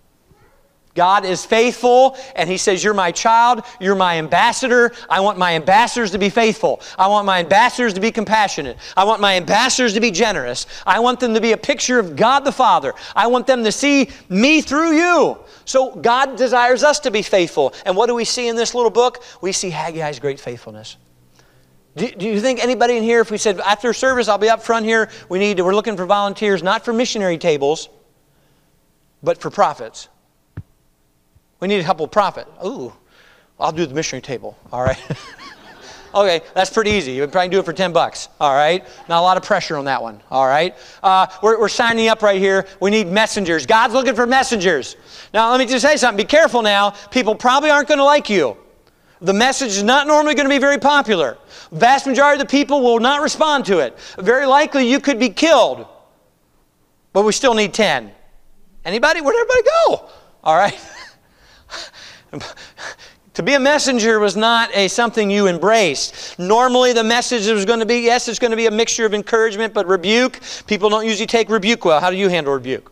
God is faithful, and He says, you're my child, you're my ambassador. I want my ambassadors to be faithful. I want my ambassadors to be compassionate. I want my ambassadors to be generous. I want them to be a picture of God the Father. I want them to see me through you. So God desires us to be faithful. And what do we see in this little book? We see Haggai's great faithfulness. Do, do you think anybody in here, if we said, after service, I'll be up front here, we need, we're looking for volunteers, not for missionary tables, but for prophets. We need a couple of prophets. Ooh, I'll do the missionary table. All right. Okay, that's pretty easy. You can probably do it for ten bucks. All right. Not a lot of pressure on that one. All right. Uh, we're, we're signing up right here. We need messengers. God's looking for messengers. Now, let me just say something. Be careful now. People probably aren't going to like you. The message is not normally going to be very popular. Vast majority of the people will not respond to it. Very likely you could be killed. But we still need ten. Anybody? Where'd everybody go? All right. To be a messenger was not a something you embraced. Normally the message was going to be, yes, it's going to be a mixture of encouragement, but rebuke, people don't usually take rebuke well. How do you handle rebuke?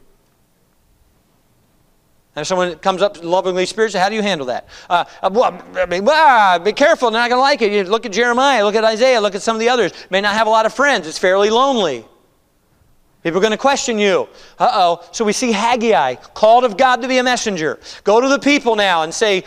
And if someone comes up lovingly spiritually, how do you handle that? Uh, well, I mean, well, be careful, they're not going to like it. You look at Jeremiah, look at Isaiah, look at some of the others. May not have a lot of friends. It's fairly lonely. People are going to question you. Uh-oh. So we see Haggai, called of God to be a messenger. Go to the people now and say,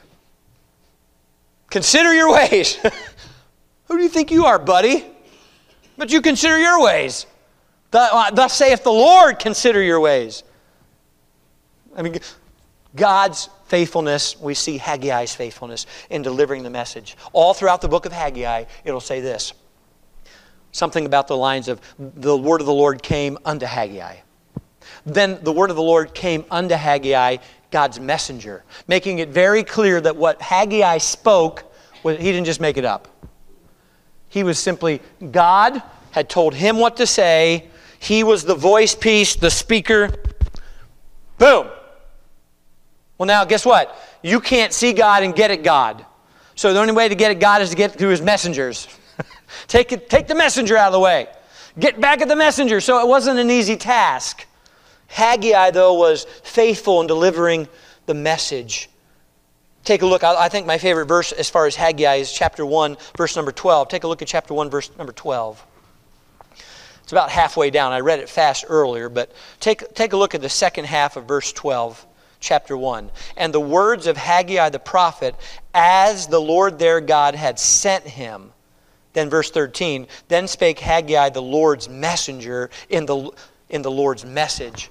consider your ways. Who do you think you are, buddy? But you consider your ways. Thus saith the Lord, consider your ways. I mean, God's faithfulness, we see Haggai's faithfulness in delivering the message. All throughout the book of Haggai, it'll say this. Something about the lines of, the word of the Lord came unto Haggai. Then the word of the Lord came unto Haggai, God's messenger, making it very clear that what Haggai spoke, he didn't just make it up. He was simply, God had told him what to say. He was the voice piece, the speaker. Boom. Well, now, guess what? You can't see God and get at God. So the only way to get at God is to get through His messengers. Take it, take the messenger out of the way. Get back at the messenger. So it wasn't an easy task. Haggai, though, was faithful in delivering the message. Take a look. I, I think my favorite verse as far as Haggai is chapter one, verse number twelve. Take a look at chapter one, verse number twelve. It's about halfway down. I read it fast earlier, but take, take a look at the second half of verse twelve, chapter one. And the words of Haggai the prophet, as the Lord their God had sent him. Then verse thirteen, then spake Haggai the Lord's messenger in the, in the Lord's message.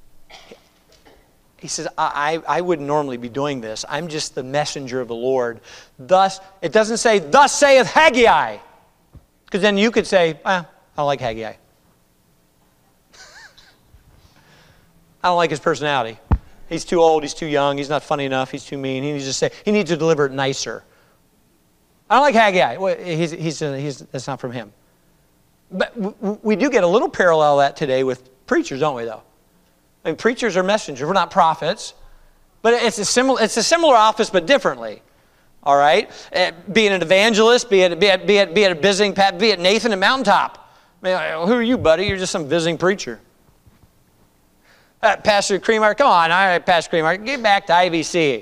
He says, I, I, I wouldn't normally be doing this. I'm just the messenger of the Lord. Thus, it doesn't say, thus saith Haggai. Because then you could say, ah, I don't like Haggai. I don't like his personality. He's too old, he's too young, he's not funny enough, he's too mean. He needs to say, he needs to deliver it nicer. I don't like Haggai. Well, he's, he's, he's, that's not from him. But we do get a little parallel of that today with preachers, don't we, though? I mean, preachers are messengers. We're not prophets. But it's a similar, it's a similar office, but differently. All right? Uh, be it an evangelist, be it, be it, be it, be it a visiting, be it Nathan at Mountaintop. I mean, who are you, buddy? You're just some visiting preacher. Uh, Pastor Creameyer, come on. All right, Pastor Creameyer, get back to I V C.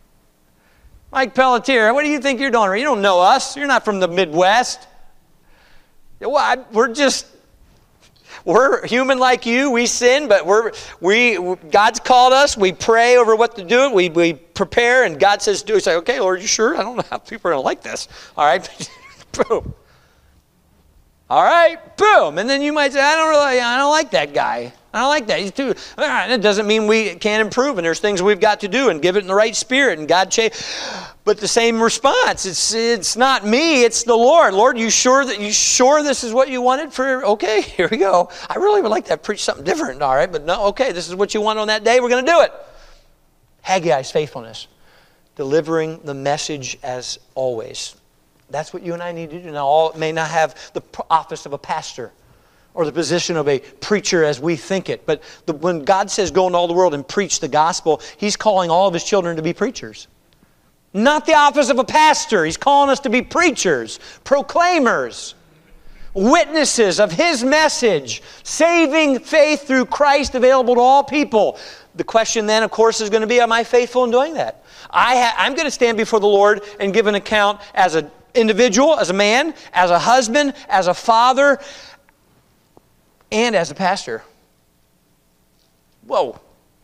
Mike Pelletier, what do you think you're doing? You don't know us. You're not from the Midwest. Well, I, we're just, we're human like you. We sin, but we're, we, God's called us. We pray over what to do. We, we prepare, and God says do it. We say, okay, Lord, you sure? I don't know how people are going to like this. All right. Boom. All right. Boom. And then you might say, I don't really, I don't like that guy. I don't like that. He's too. It doesn't mean we can't improve, and there's things we've got to do and give it in the right spirit, and God change. But the same response. It's it's not me. It's the Lord. Lord, you sure that you sure this is what you wanted for? Okay, here we go. I really would like to preach something different. All right, but no. Okay, this is what you want on that day. We're going to do it. Haggai's faithfulness, delivering the message as always. That's what you and I need to do. Now, all may not have the office of a pastor or the position of a preacher as we think it. But the, when God says go into all the world and preach the gospel, He's calling all of His children to be preachers. Not the office of a pastor. He's calling us to be preachers, proclaimers, witnesses of His message, saving faith through Christ available to all people. The question then, of course, is going to be, am I faithful in doing that? I ha- I'm going to stand before the Lord and give an account as an individual, as a man, as a husband, as a father, and as a pastor. Whoa.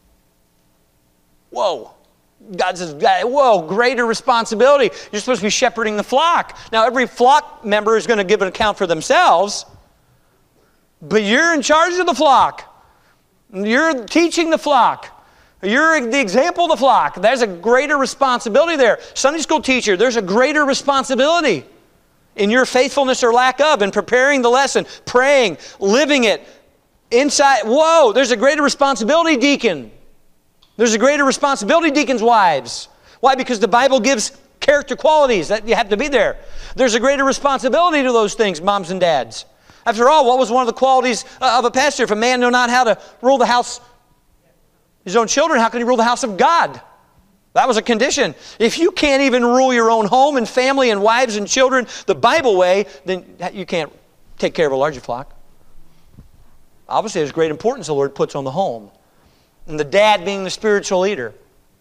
Whoa. God says, whoa, greater responsibility. You're supposed to be shepherding the flock. Now, every flock member is going to give an account for themselves, but you're in charge of the flock. You're teaching the flock. You're the example of the flock. There's a greater responsibility there. Sunday school teacher, there's a greater responsibility in your faithfulness or lack of, in preparing the lesson, praying, living it, inside. Whoa, there's a greater responsibility, deacon. There's a greater responsibility, deacons' wives. Why? Because the Bible gives character qualities that you have to be there. There's a greater responsibility to those things, moms and dads. After all, what was one of the qualities of a pastor? If a man knew not how to rule the house, his own children, how can he rule the house of God? That was a condition. If you can't even rule your own home and family and wives and children the Bible way, then you can't take care of a larger flock. Obviously, there's great importance the Lord puts on the home. And the dad being the spiritual leader.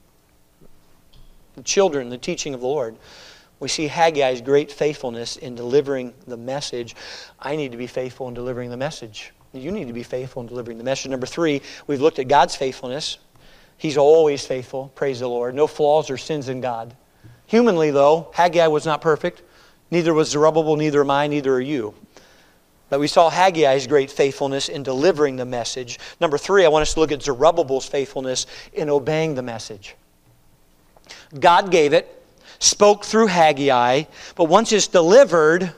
The children, the teaching of the Lord. We see Haggai's great faithfulness in delivering the message. I need to be faithful in delivering the message. You need to be faithful in delivering the message. Number three, we've looked at God's faithfulness. He's always faithful. Praise the Lord. No flaws or sins in God. Humanly, though, Haggai was not perfect. Neither was Zerubbabel, neither am I, neither are you. But we saw Haggai's great faithfulness in delivering the message. Number three, I want us to look at Zerubbabel's faithfulness in obeying the message. God gave it, spoke through Haggai, but once it's delivered,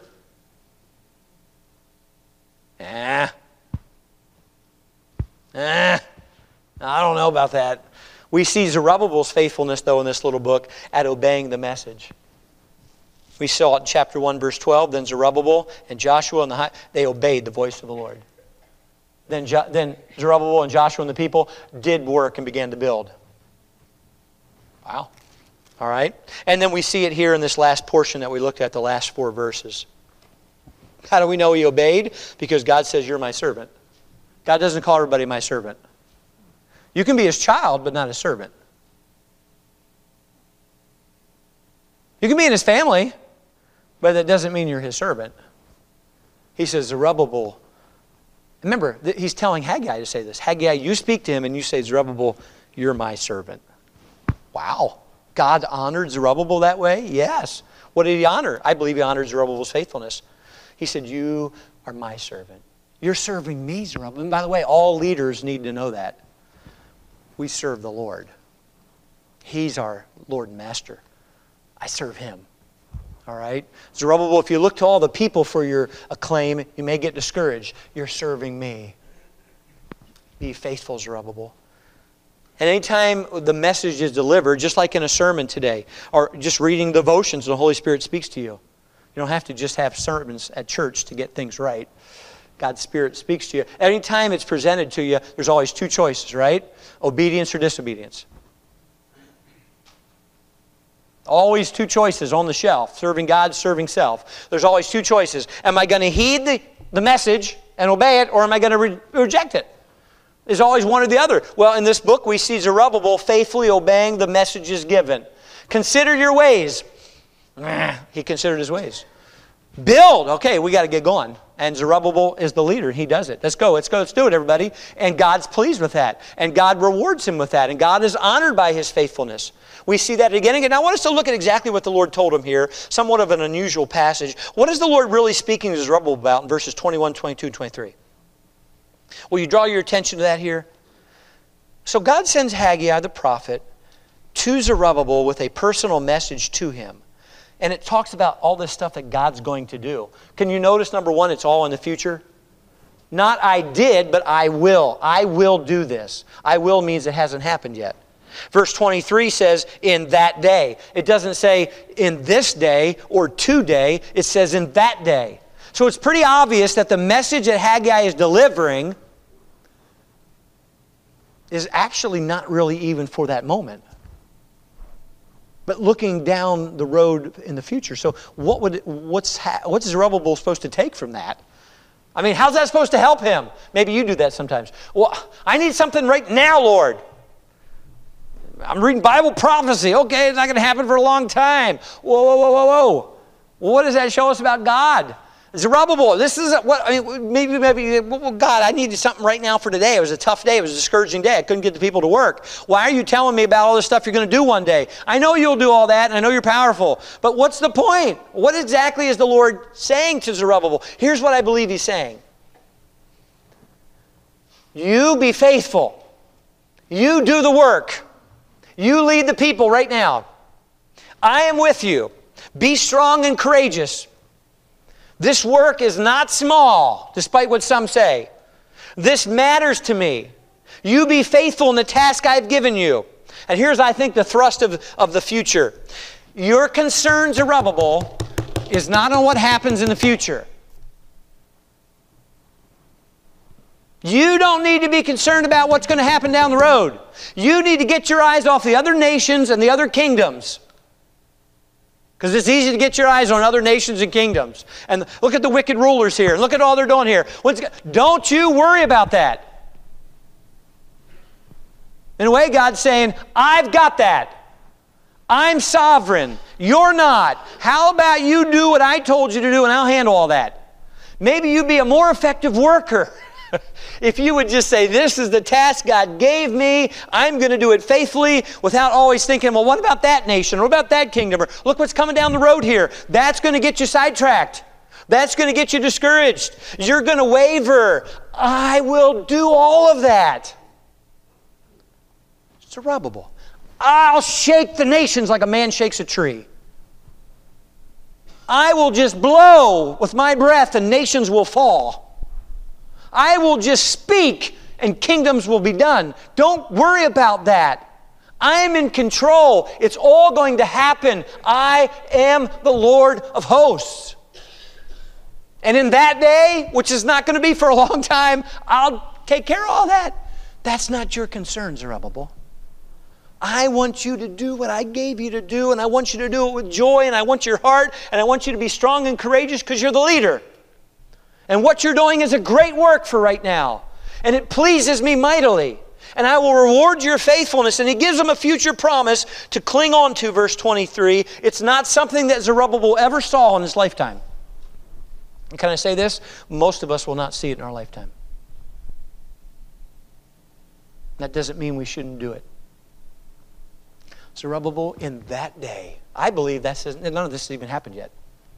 eh, eh, I don't know about that. We see Zerubbabel's faithfulness, though, in this little book at obeying the message. We saw it in chapter one, verse twelve. Then Zerubbabel and Joshua and the high, they obeyed the voice of the Lord. Then, jo- then Zerubbabel and Joshua and the people did work and began to build. Wow. All right. And then we see it here in this last portion that we looked at, the last four verses. How do we know he obeyed? Because God says, you're my servant. God doesn't call everybody my servant. You can be his child, but not his servant. You can be in his family, but that doesn't mean you're his servant. He says, Zerubbabel, Remember, th- he's telling Haggai to say this. Haggai, you speak to him and you say, Zerubbabel, you're my servant. Wow. God honored Zerubbabel that way? Yes. What did he honor? I believe he honored Zerubbabel's faithfulness. He said, you are my servant. You're serving me, Zerubbabel. And by the way, all leaders need to know that. We serve the Lord. He's our Lord and Master. I serve him. All right? Zerubbabel, if you look to all the people for your acclaim, you may get discouraged. You're serving me. Be faithful, Zerubbabel. And anytime the message is delivered, just like in a sermon today, or just reading devotions, the Holy Spirit speaks to you. You don't have to just have sermons at church to get things right. God's Spirit speaks to you. Anytime it's presented to you, there's always two choices, right? Obedience or disobedience. Always two choices on the shelf. Serving God, serving self. There's always two choices. Am I going to heed the, the message and obey it, or am I going to re- reject it? There's always one or the other. Well, in this book, we see Zerubbabel faithfully obeying the messages given. Consider your ways. He considered his ways. Build. Okay, we got to get going. And Zerubbabel is the leader. He does it. Let's go. Let's go. Let's do it, everybody. And God's pleased with that. And God rewards him with that. And God is honored by his faithfulness. We see that again and again. Now, I want us to look at exactly what the Lord told him here. Somewhat of an unusual passage. What is the Lord really speaking to Zerubbabel about in verses twenty-one, twenty-two, and twenty-three? Will you draw your attention to that here? So God sends Haggai the prophet to Zerubbabel with a personal message to him. And it talks about all this stuff that God's going to do. Can you notice, number one, it's all in the future? Not I did, but I will. I will do this. I will means it hasn't happened yet. Verse twenty-three says, in that day. It doesn't say in this day or today. It says in that day. So it's pretty obvious that the message that Haggai is delivering is actually not really even for that moment, but looking down the road in the future. So what would what's what's Zerubbabel supposed to take from that? I mean, how's that supposed to help him? Maybe you do that sometimes. Well, I need something right now, Lord. I'm reading Bible prophecy. Okay, it's not going to happen for a long time. Whoa, whoa, whoa, whoa, whoa. Well, what does that show us about God? Zerubbabel, this is what, I mean, maybe, maybe, well, God, I needed something right now for today. It was a tough day. It was a discouraging day. I couldn't get the people to work. Why are you telling me about all this stuff you're going to do one day? I know you'll do all that, and I know you're powerful. But what's the point? What exactly is the Lord saying to Zerubbabel? Here's what I believe he's saying. You be faithful. You do the work. You lead the people right now. I am with you. Be strong and courageous. This work is not small, despite what some say. This matters to me. You be faithful in the task I've given you. And here's, I think, the thrust of, of the future. Your concern, Zerubbabel, is not on what happens in the future. You don't need to be concerned about what's going to happen down the road. You need to get your eyes off the other nations and the other kingdoms. Because it's easy to get your eyes on other nations and kingdoms. And look at the wicked rulers here. Look at all they're doing here. Don't you worry about that. In a way, God's saying, I've got that. I'm sovereign. You're not. How about you do what I told you to do and I'll handle all that? Maybe you'd be a more effective worker. If you would just say, this is the task God gave me, I'm going to do it faithfully, without always thinking, well, what about that nation? What about that kingdom? Or look what's coming down the road here. That's going to get you sidetracked. That's going to get you discouraged. You're going to waver. I will do all of that. Zerubbabel. I'll shake the nations like a man shakes a tree. I will just blow with my breath and nations will fall. I will just speak and kingdoms will be done. Don't worry about that. I am in control. It's all going to happen. I am the Lord of hosts. And in that day, which is not going to be for a long time, I'll take care of all that. That's not your concern, Zerubbabel. I want you to do what I gave you to do, and I want you to do it with joy, and I want your heart, and I want you to be strong and courageous because you're the leader. And what you're doing is a great work for right now. And it pleases me mightily. And I will reward your faithfulness. And he gives them a future promise to cling on to, verse twenty-three. It's not something that Zerubbabel ever saw in his lifetime. And can I say this? Most of us will not see it in our lifetime. That doesn't mean we shouldn't do it. Zerubbabel, in that day, I believe that's, none of this has even happened yet.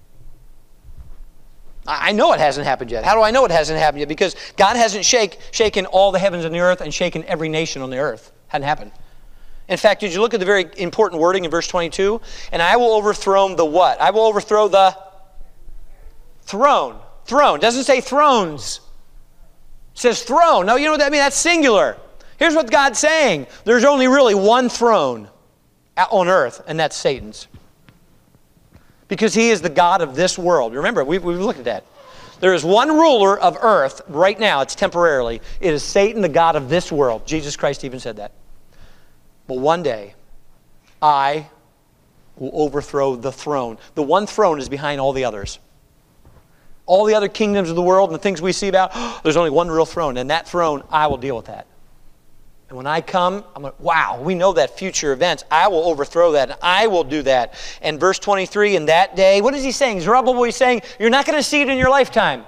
I know it hasn't happened yet. How do I know it hasn't happened yet? Because God hasn't shake, shaken all the heavens and the earth and shaken every nation on the earth. Hadn't happened. In fact, did you look at the very important wording in verse twenty-two? And I will overthrow the what? I will overthrow the throne. Throne. It doesn't say thrones. It says throne. No, you know what that means? That's singular. Here's what God's saying. There's only really one throne on earth, and that's Satan's. Because he is the God of this world. Remember, we've, we've looked at that. There is one ruler of earth right now. It's temporarily. It is Satan, the God of this world. Jesus Christ even said that. But one day, I will overthrow the throne. The one throne is behind all the others. All the other kingdoms of the world and the things we see about, there's only one real throne. And that throne, I will deal with that. And when I come, I'm like, wow, we know that future events. I will overthrow that, and I will do that. And verse twenty-three, in that day, what is he saying? Zerubbabel, he's saying, you're not going to see it in your lifetime.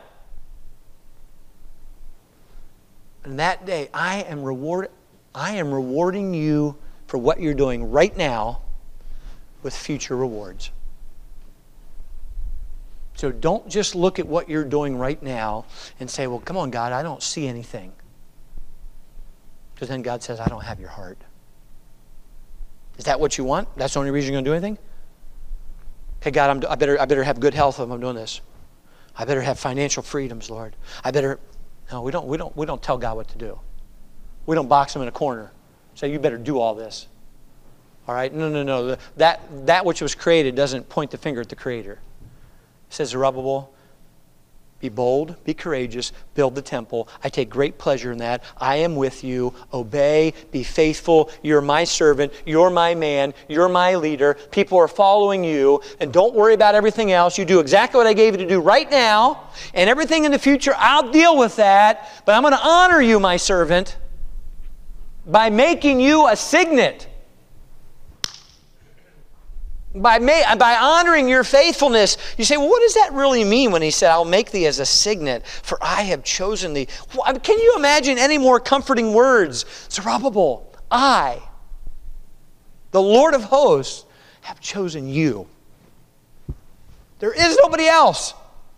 In that day, I am reward, I am rewarding you for what you're doing right now with future rewards. So don't just look at what you're doing right now and say, well, come on, God, I don't see anything. Because then God says, I don't have your heart. Is that what you want? That's the only reason you're going to do anything? Okay, God, I'm, I, better, I better have good health if I'm doing this. I better have financial freedoms, Lord. I better... No, we don't, we don't, we don't tell God what to do. We don't box him in a corner. Say, you better do all this. All right? No, no, no. That, that which was created doesn't point the finger at the Creator. It says, Zerubbabel, be bold, be courageous, build the temple. I take great pleasure in that. I am with you. Obey, be faithful. You're my servant. You're my man. You're my leader. People are following you. And don't worry about everything else. You do exactly what I gave you to do right now. And everything in the future, I'll deal with that. But I'm going to honor you, my servant, by making you a signet. By, ma- by honoring your faithfulness. You say, well, what does that really mean when he said, I'll make thee as a signet, for I have chosen thee? Well, can you imagine any more comforting words? Zerubbabel, I, the Lord of hosts, have chosen you. There is nobody else.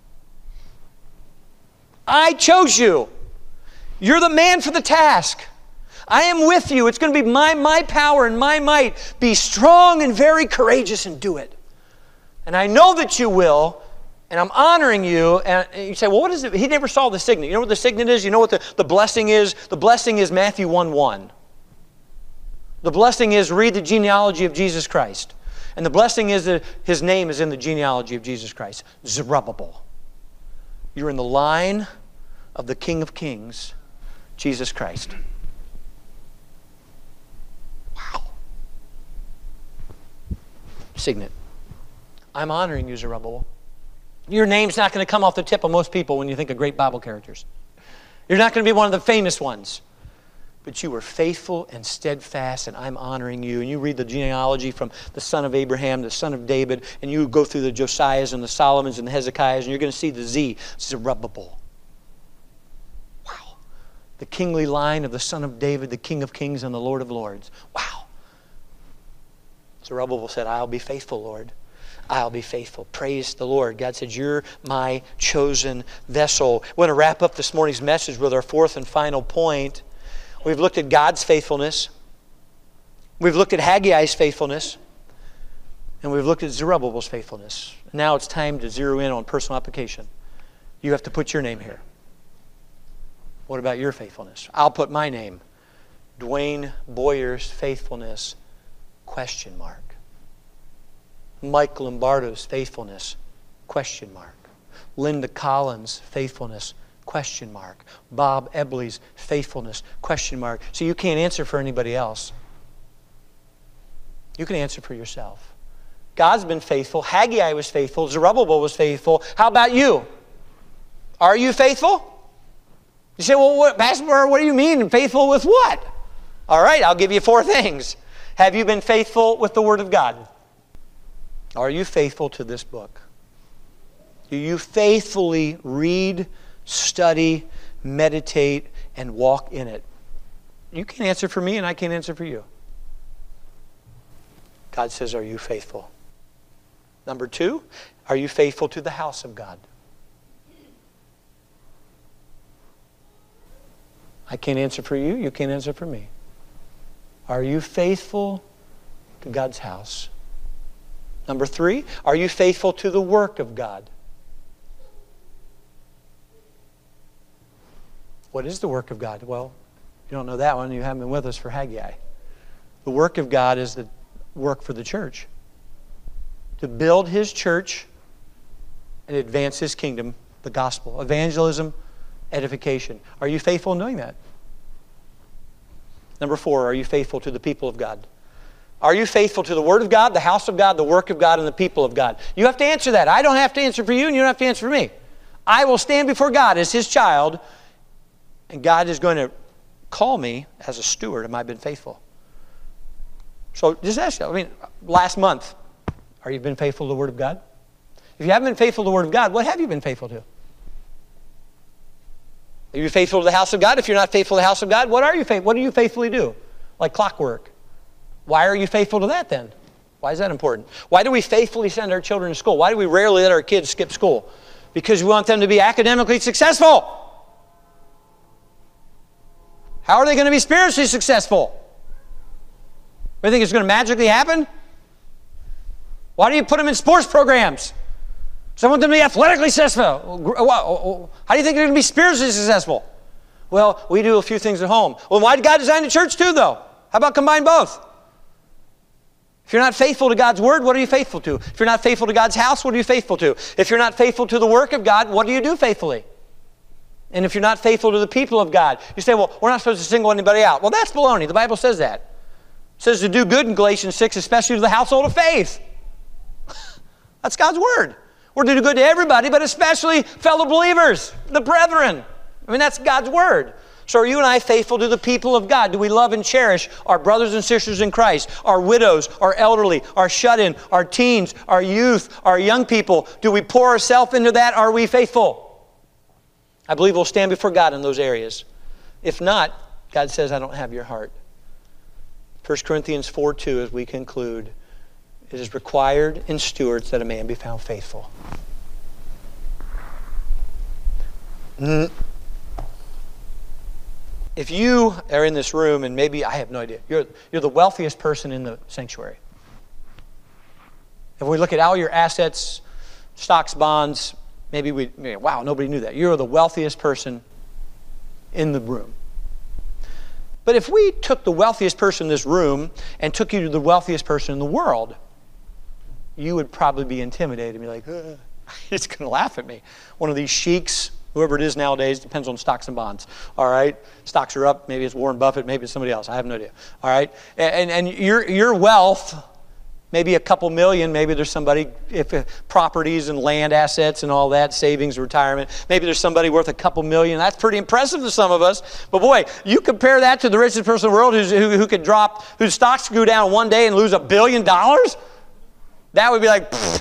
I chose you. You're the man for the task. I am with you. It's going to be my, my power and my might. Be strong and very courageous and do it. And I know that you will, and I'm honoring you. And you say, well, what is it? He never saw the signet. You know what the signet is? You know what the, the blessing is? The blessing is Matthew one one. The blessing is read the genealogy of Jesus Christ. And the blessing is that his name is in the genealogy of Jesus Christ. Zerubbabel. You're in the line of the King of Kings, Jesus Christ. Signet. I'm honoring you, Zerubbabel. Your name's not going to come off the tip of most people when you think of great Bible characters. You're not going to be one of the famous ones. But you were faithful and steadfast, and I'm honoring you. And you read the genealogy from the son of Abraham, the son of David, and you go through the Josiahs and the Solomons and the Hezekiahs, and you're going to see the Z, Zerubbabel. Wow. The kingly line of the son of David, the King of Kings and the Lord of Lords. Wow. Zerubbabel said, I'll be faithful, Lord. I'll be faithful. Praise the Lord. God said, you're my chosen vessel. We want to wrap up this morning's message with our fourth and final point. We've looked at God's faithfulness. We've looked at Haggai's faithfulness. And we've looked at Zerubbabel's faithfulness. Now it's time to zero in on personal application. You have to put your name here. What about your faithfulness? I'll put my name. Dwayne Boyer's faithfulness. Question mark. Mike Lombardo's faithfulness, question mark. Linda Collins' faithfulness, question mark. Bob Ebley's faithfulness, question mark. So you can't answer for anybody else. You can answer for yourself. God's been faithful. Haggai was faithful. Zerubbabel was faithful. How about you? Are you faithful? You say, well, what, Pastor, what do you mean? Faithful with what? All right, I'll give you four things. Have you been faithful with the Word of God? Are you faithful to this book? Do you faithfully read, study, meditate, and walk in it? You can't answer for me and I can't answer for you. God says, are you faithful? Number two, are you faithful to the house of God? I can't answer for you. You can't answer for me. Are you faithful to God's house? Number three, are you faithful to the work of God? What is the work of God? Well, if you don't know that one, you haven't been with us for Haggai. The work of God is the work for the church. To build His church and advance His kingdom, the gospel. Evangelism, edification. Are you faithful in doing that? Number four, are you faithful to the people of God? Are you faithful to the Word of God, the house of God, the work of God, and the people of God? You have to answer that. I don't have to answer for you, and you don't have to answer for me. I will stand before God as His child, and God is going to call me as a steward. Am I been faithful? So just ask you, I mean, last month, are you been faithful to the Word of God? If you haven't been faithful to the Word of God, what have you been faithful to? Are you faithful to the house of God? If you're not faithful to the house of God, what are you faithful? What do you faithfully do? Like clockwork. Why are you faithful to that then? Why is that important? Why do we faithfully send our children to school? Why do we rarely let our kids skip school? Because we want them to be academically successful. How are they going to be spiritually successful? You think it's going to magically happen? Why do you put them in sports programs? So I want them to be athletically successful. How do you think they're going to be spiritually successful? Well, we do a few things at home. Well, why did God design the church too, though? How about combine both? If you're not faithful to God's Word, what are you faithful to? If you're not faithful to God's house, what are you faithful to? If you're not faithful to the work of God, what do you do faithfully? And if you're not faithful to the people of God, you say, well, we're not supposed to single anybody out. Well, that's baloney. The Bible says that. It says to do good in Galatians six, especially to the household of faith. That's God's Word. We're to do good to everybody, but especially fellow believers, the brethren. I mean, that's God's Word. So are you and I faithful to the people of God? Do we love and cherish our brothers and sisters in Christ, our widows, our elderly, our shut-in, our teens, our youth, our young people? Do we pour ourselves into that? Are we faithful? I believe we'll stand before God in those areas. If not, God says, I don't have your heart. First Corinthians four two, as we conclude, it is required in stewards that a man be found faithful. Mm. If you are in this room, and maybe, I have no idea, you're, you're the wealthiest person in the sanctuary. If we look at all your assets, stocks, bonds, maybe we, wow, nobody knew that. You're the wealthiest person in the room. But if we took the wealthiest person in this room and took you to the wealthiest person in the world, you would probably be intimidated and be like, uh, he's going to laugh at me. One of these sheiks, whoever it is nowadays, depends on stocks and bonds. All right? Stocks are up. Maybe it's Warren Buffett. Maybe it's somebody else. I have no idea. All right? And, and your, your wealth, maybe a couple million, maybe there's somebody, if uh, properties and land assets and all that, savings, retirement, maybe there's somebody worth a couple million. That's pretty impressive to some of us. But boy, you compare that to the richest person in the world who's, who, who could drop, whose stocks go down one day and lose a billion dollars? That would be like, pfft.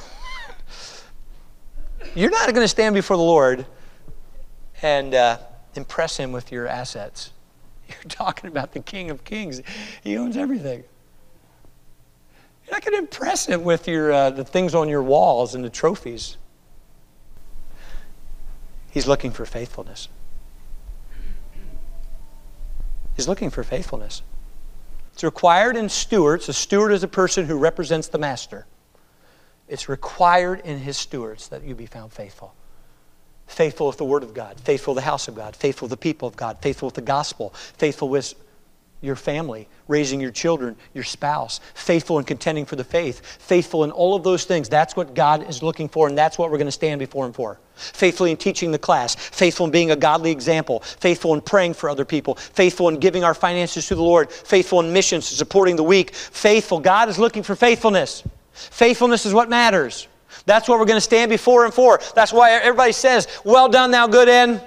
You're not going to stand before the Lord and uh, impress Him with your assets. You're talking about the King of Kings. He owns everything. You're not going to impress Him with your uh, the things on your walls and the trophies. He's looking for faithfulness. He's looking for faithfulness. It's required in stewards. A steward is a person who represents the master. It's required in his stewards that you be found faithful. Faithful with the Word of God, faithful with the house of God, faithful with the people of God, faithful with the gospel, faithful with your family, raising your children, your spouse, faithful in contending for the faith, faithful in all of those things. That's what God is looking for, and that's what we're going to stand before Him for. Faithfully in teaching the class, faithful in being a godly example, faithful in praying for other people, faithful in giving our finances to the Lord, faithful in missions, supporting the weak, faithful. God is looking for faithfulness. Faithfulness is what matters. That's what we're going to stand before Him for. That's why everybody says, well done, thou good and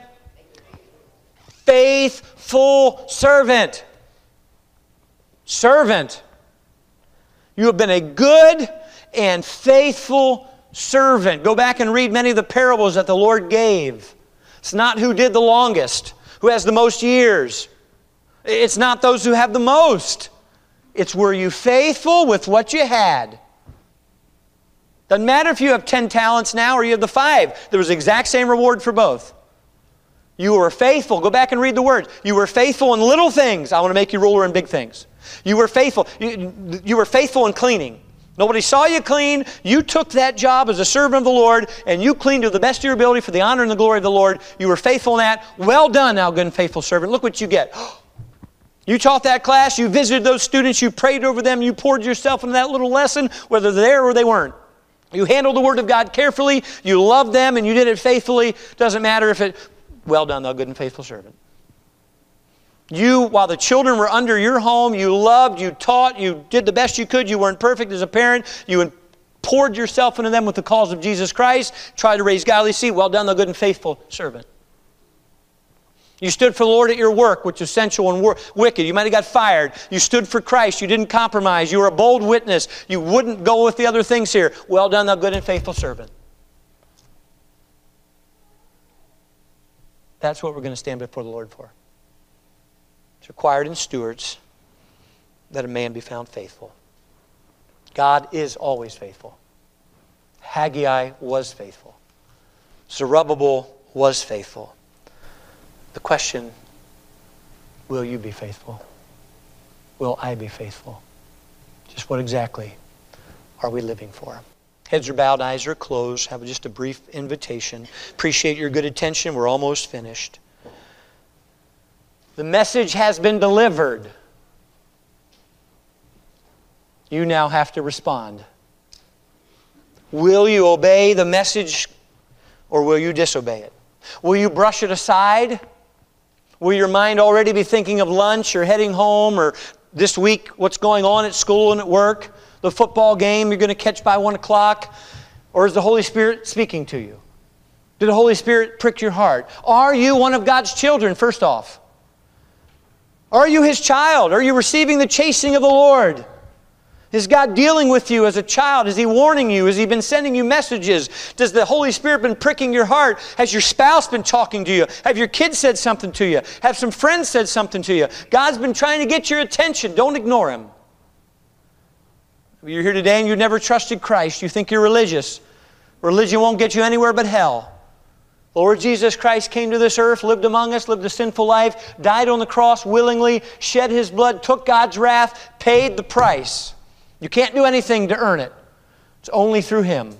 faithful servant. Servant. You have been a good and faithful servant. Go back and read many of the parables that the Lord gave. It's not who did the longest, who has the most years. It's not those who have the most. It's were you faithful with what you had? Doesn't matter if you have ten talents now or you have the five. There was the exact same reward for both. You were faithful. Go back and read the words. You were faithful in little things. I want to make you ruler in big things. You were faithful. You, you were faithful in cleaning. Nobody saw you clean. You took that job as a servant of the Lord, and you cleaned to the best of your ability for the honor and the glory of the Lord. You were faithful in that. Well done, thou good and faithful servant. Look what you get. You taught that class. You visited those students. You prayed over them. You poured yourself into that little lesson, whether they're there or they weren't. You handled the Word of God carefully. You loved them, and you did it faithfully. Doesn't matter if it... Well done, thou good and faithful servant. You, while the children were under your home, you loved, you taught, you did the best you could. You weren't perfect as a parent. You poured yourself into them with the cause of Jesus Christ. Tried to raise godly seed. Well done, thou good and faithful servant. You stood for the Lord at your work, which is sensual and wicked. You might have got fired. You stood for Christ. You didn't compromise. You were a bold witness. You wouldn't go with the other things here. Well done, thou good and faithful servant. That's what we're going to stand before the Lord for. It's required in stewards that a man be found faithful. God is always faithful. Haggai was faithful. Zerubbabel was faithful. The question, will you be faithful? Will I be faithful? Just what exactly are we living for? Heads are bowed, eyes are closed. Have just a brief invitation. Appreciate your good attention. We're almost finished. The message has been delivered. You now have to respond. Will you obey the message or will you disobey it? Will you brush it aside? Will your mind already be thinking of lunch or heading home or this week what's going on at school and at work? The football game you're going to catch by one o'clock? Or is the Holy Spirit speaking to you? Did the Holy Spirit prick your heart? Are you one of God's children, first off? Are you His child? Are you receiving the chastening of the Lord? Is God dealing with you as a child? Is He warning you? Has He been sending you messages? Does the Holy Spirit been pricking your heart? Has your spouse been talking to you? Have your kids said something to you? Have some friends said something to you? God's been trying to get your attention. Don't ignore Him. You're here today and you've never trusted Christ. You think you're religious. Religion won't get you anywhere but hell. Lord Jesus Christ came to this earth, lived among us, lived a sinful life, died on the cross willingly, shed His blood, took God's wrath, paid the price. You can't do anything to earn it. It's only through Him.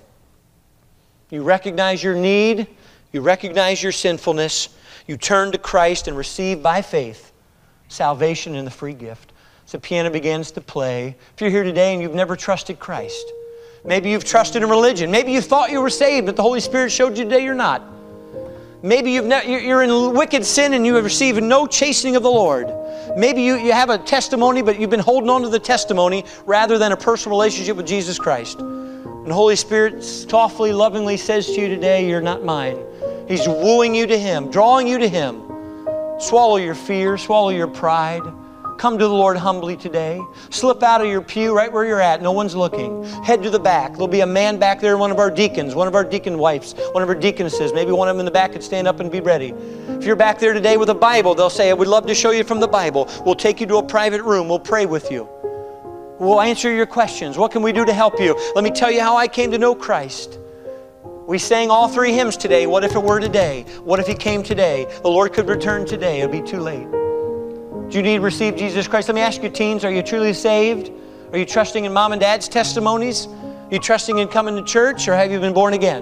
You recognize your need. You recognize your sinfulness. You turn to Christ and receive by faith salvation and the free gift. As the piano begins to play, if you're here today and you've never trusted Christ, maybe you've trusted in religion. Maybe you thought you were saved, but the Holy Spirit showed you today you're not. Maybe you've ne- you're in wicked sin and you have received no chastening of the Lord. Maybe you, you have a testimony, but you've been holding on to the testimony rather than a personal relationship with Jesus Christ. And the Holy Spirit softly, lovingly says to you today, you're not mine. He's wooing you to Him, drawing you to Him. Swallow your fear, swallow your pride. Come to the Lord humbly today. Slip out of your pew right where you're at. No one's looking. Head to the back. There'll be a man back there, one of our deacons, one of our deacon wives, one of our deaconesses. Maybe one of them in the back could stand up and be ready. If you're back there today with a Bible, they'll say, I would love to show you from the Bible. We'll take you to a private room. We'll pray with you. We'll answer your questions. What can we do to help you? Let me tell you how I came to know Christ. We sang all three hymns today. What if it were today? What if He came today? The Lord could return today. It'll be too late. Do you need to receive Jesus Christ? Let me ask you, teens, are you truly saved? Are you trusting in mom and dad's testimonies? Are you trusting in coming to church, or have you been born again?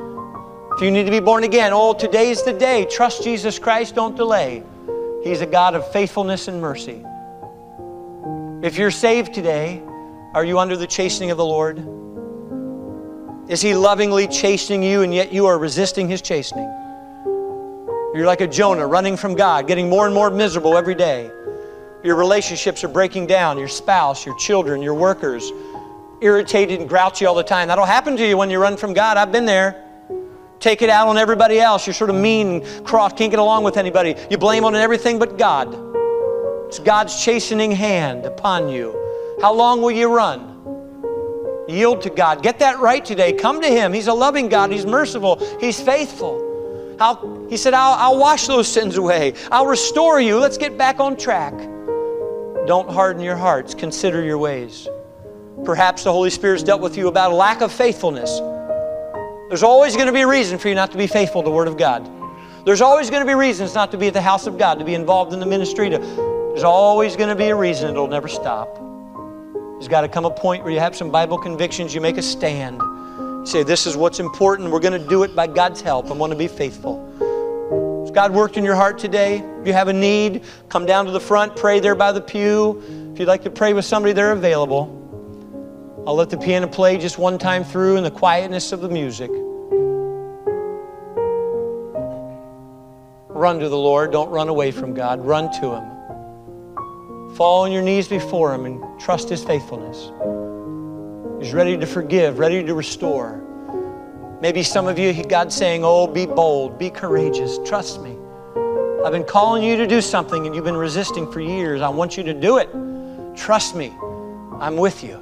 If you need to be born again, oh, today's the day. Trust Jesus Christ. Don't delay. He's a God of faithfulness and mercy. If you're saved today, are you under the chastening of the Lord? Is He lovingly chastening you, and yet you are resisting His chastening? You're like a Jonah running from God, getting more and more miserable every day. Your relationships are breaking down. Your spouse, your children, your workers, irritated and grouchy all the time. That'll happen to you when you run from God. I've been there. Take it out on everybody else. You're sort of mean, cross, can't get along with anybody. You blame on everything but God. It's God's chastening hand upon you. How long will you run? Yield to God. Get that right today. Come to Him. He's a loving God. He's merciful. He's faithful. I'll, he said, I'll, I'll wash those sins away. I'll restore you. Let's get back on track. Don't harden your hearts. Consider your ways. Perhaps the Holy Spirit's dealt with you about a lack of faithfulness. There's always going to be a reason for you not to be faithful to the Word of God. There's always going to be reasons not to be at the house of God, to be involved in the ministry. To, there's always going to be a reason. It'll never stop. There's got to come a point where you have some Bible convictions. You make a stand. You say, this is what's important. We're going to do it by God's help. I'm going to be faithful. Has God worked in your heart today? If you have a need, come down to the front. Pray there by the pew. If you'd like to pray with somebody, they're available. I'll let the piano play just one time through in the quietness of the music. Run to the Lord. Don't run away from God. Run to Him. Fall on your knees before Him and trust His faithfulness. He's ready to forgive, ready to restore. Maybe some of you, God's saying, oh, be bold, be courageous, trust me. I've been calling you to do something and you've been resisting for years. I want you to do it. Trust me. I'm with you.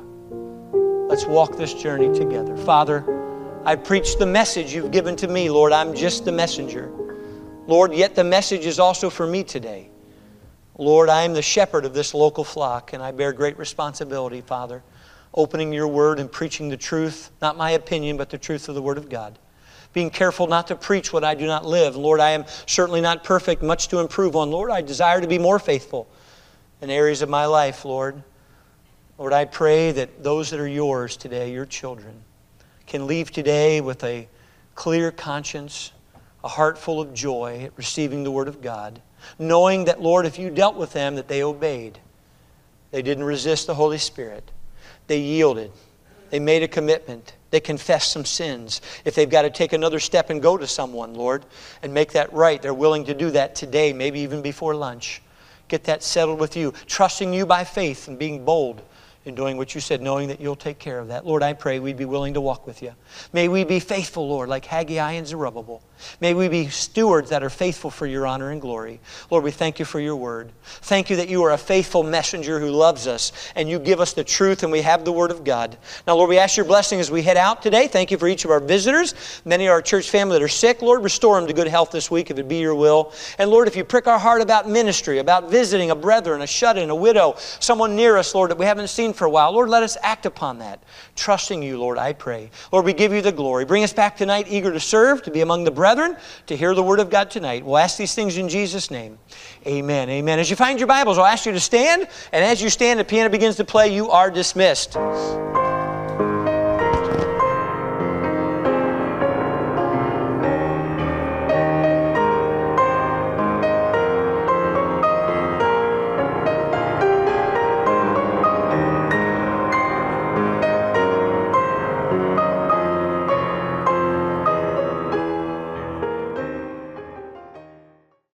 Let's walk this journey together. Father, I preach the message you've given to me, Lord. I'm just the messenger. Lord, yet the message is also for me today. Lord, I am the shepherd of this local flock, and I bear great responsibility, Father, opening your word and preaching the truth, not my opinion, but the truth of the word of God. Being careful not to preach what I do not live. Lord, I am certainly not perfect, much to improve on. Lord, I desire to be more faithful in areas of my life, Lord. Lord, I pray that those that are yours today, your children, can leave today with a clear conscience, a heart full of joy at receiving the Word of God, knowing that, Lord, if you dealt with them, that they obeyed. They didn't resist the Holy Spirit. They yielded. They made a commitment. They confessed some sins. If they've got to take another step and go to someone, Lord, and make that right, they're willing to do that today, maybe even before lunch. Get that settled with you, trusting you by faith and being bold in doing what you said, knowing that you'll take care of that. Lord, I pray we'd be willing to walk with you. May we be faithful, Lord, like Haggai and Zerubbabel. May we be stewards that are faithful for your honor and glory. Lord, we thank you for your word. Thank you that you are a faithful messenger who loves us, and you give us the truth, and we have the word of God. Now, Lord, we ask your blessing as we head out today. Thank you for each of our visitors. Many of our church family that are sick, Lord, restore them to good health this week if it be your will. And Lord, if you prick our heart about ministry, about visiting a brethren, a shut-in, a widow, someone near us, Lord, that we haven't seen for a while, Lord, let us act upon that. Trusting you, Lord, I pray. Lord, we give you the glory. Bring us back tonight eager to serve, to be among the brethren, to hear the word of God tonight. We'll ask these things in Jesus' name. Amen. Amen. As you find your Bibles, I'll ask you to stand. And as you stand, the piano begins to play. You are dismissed.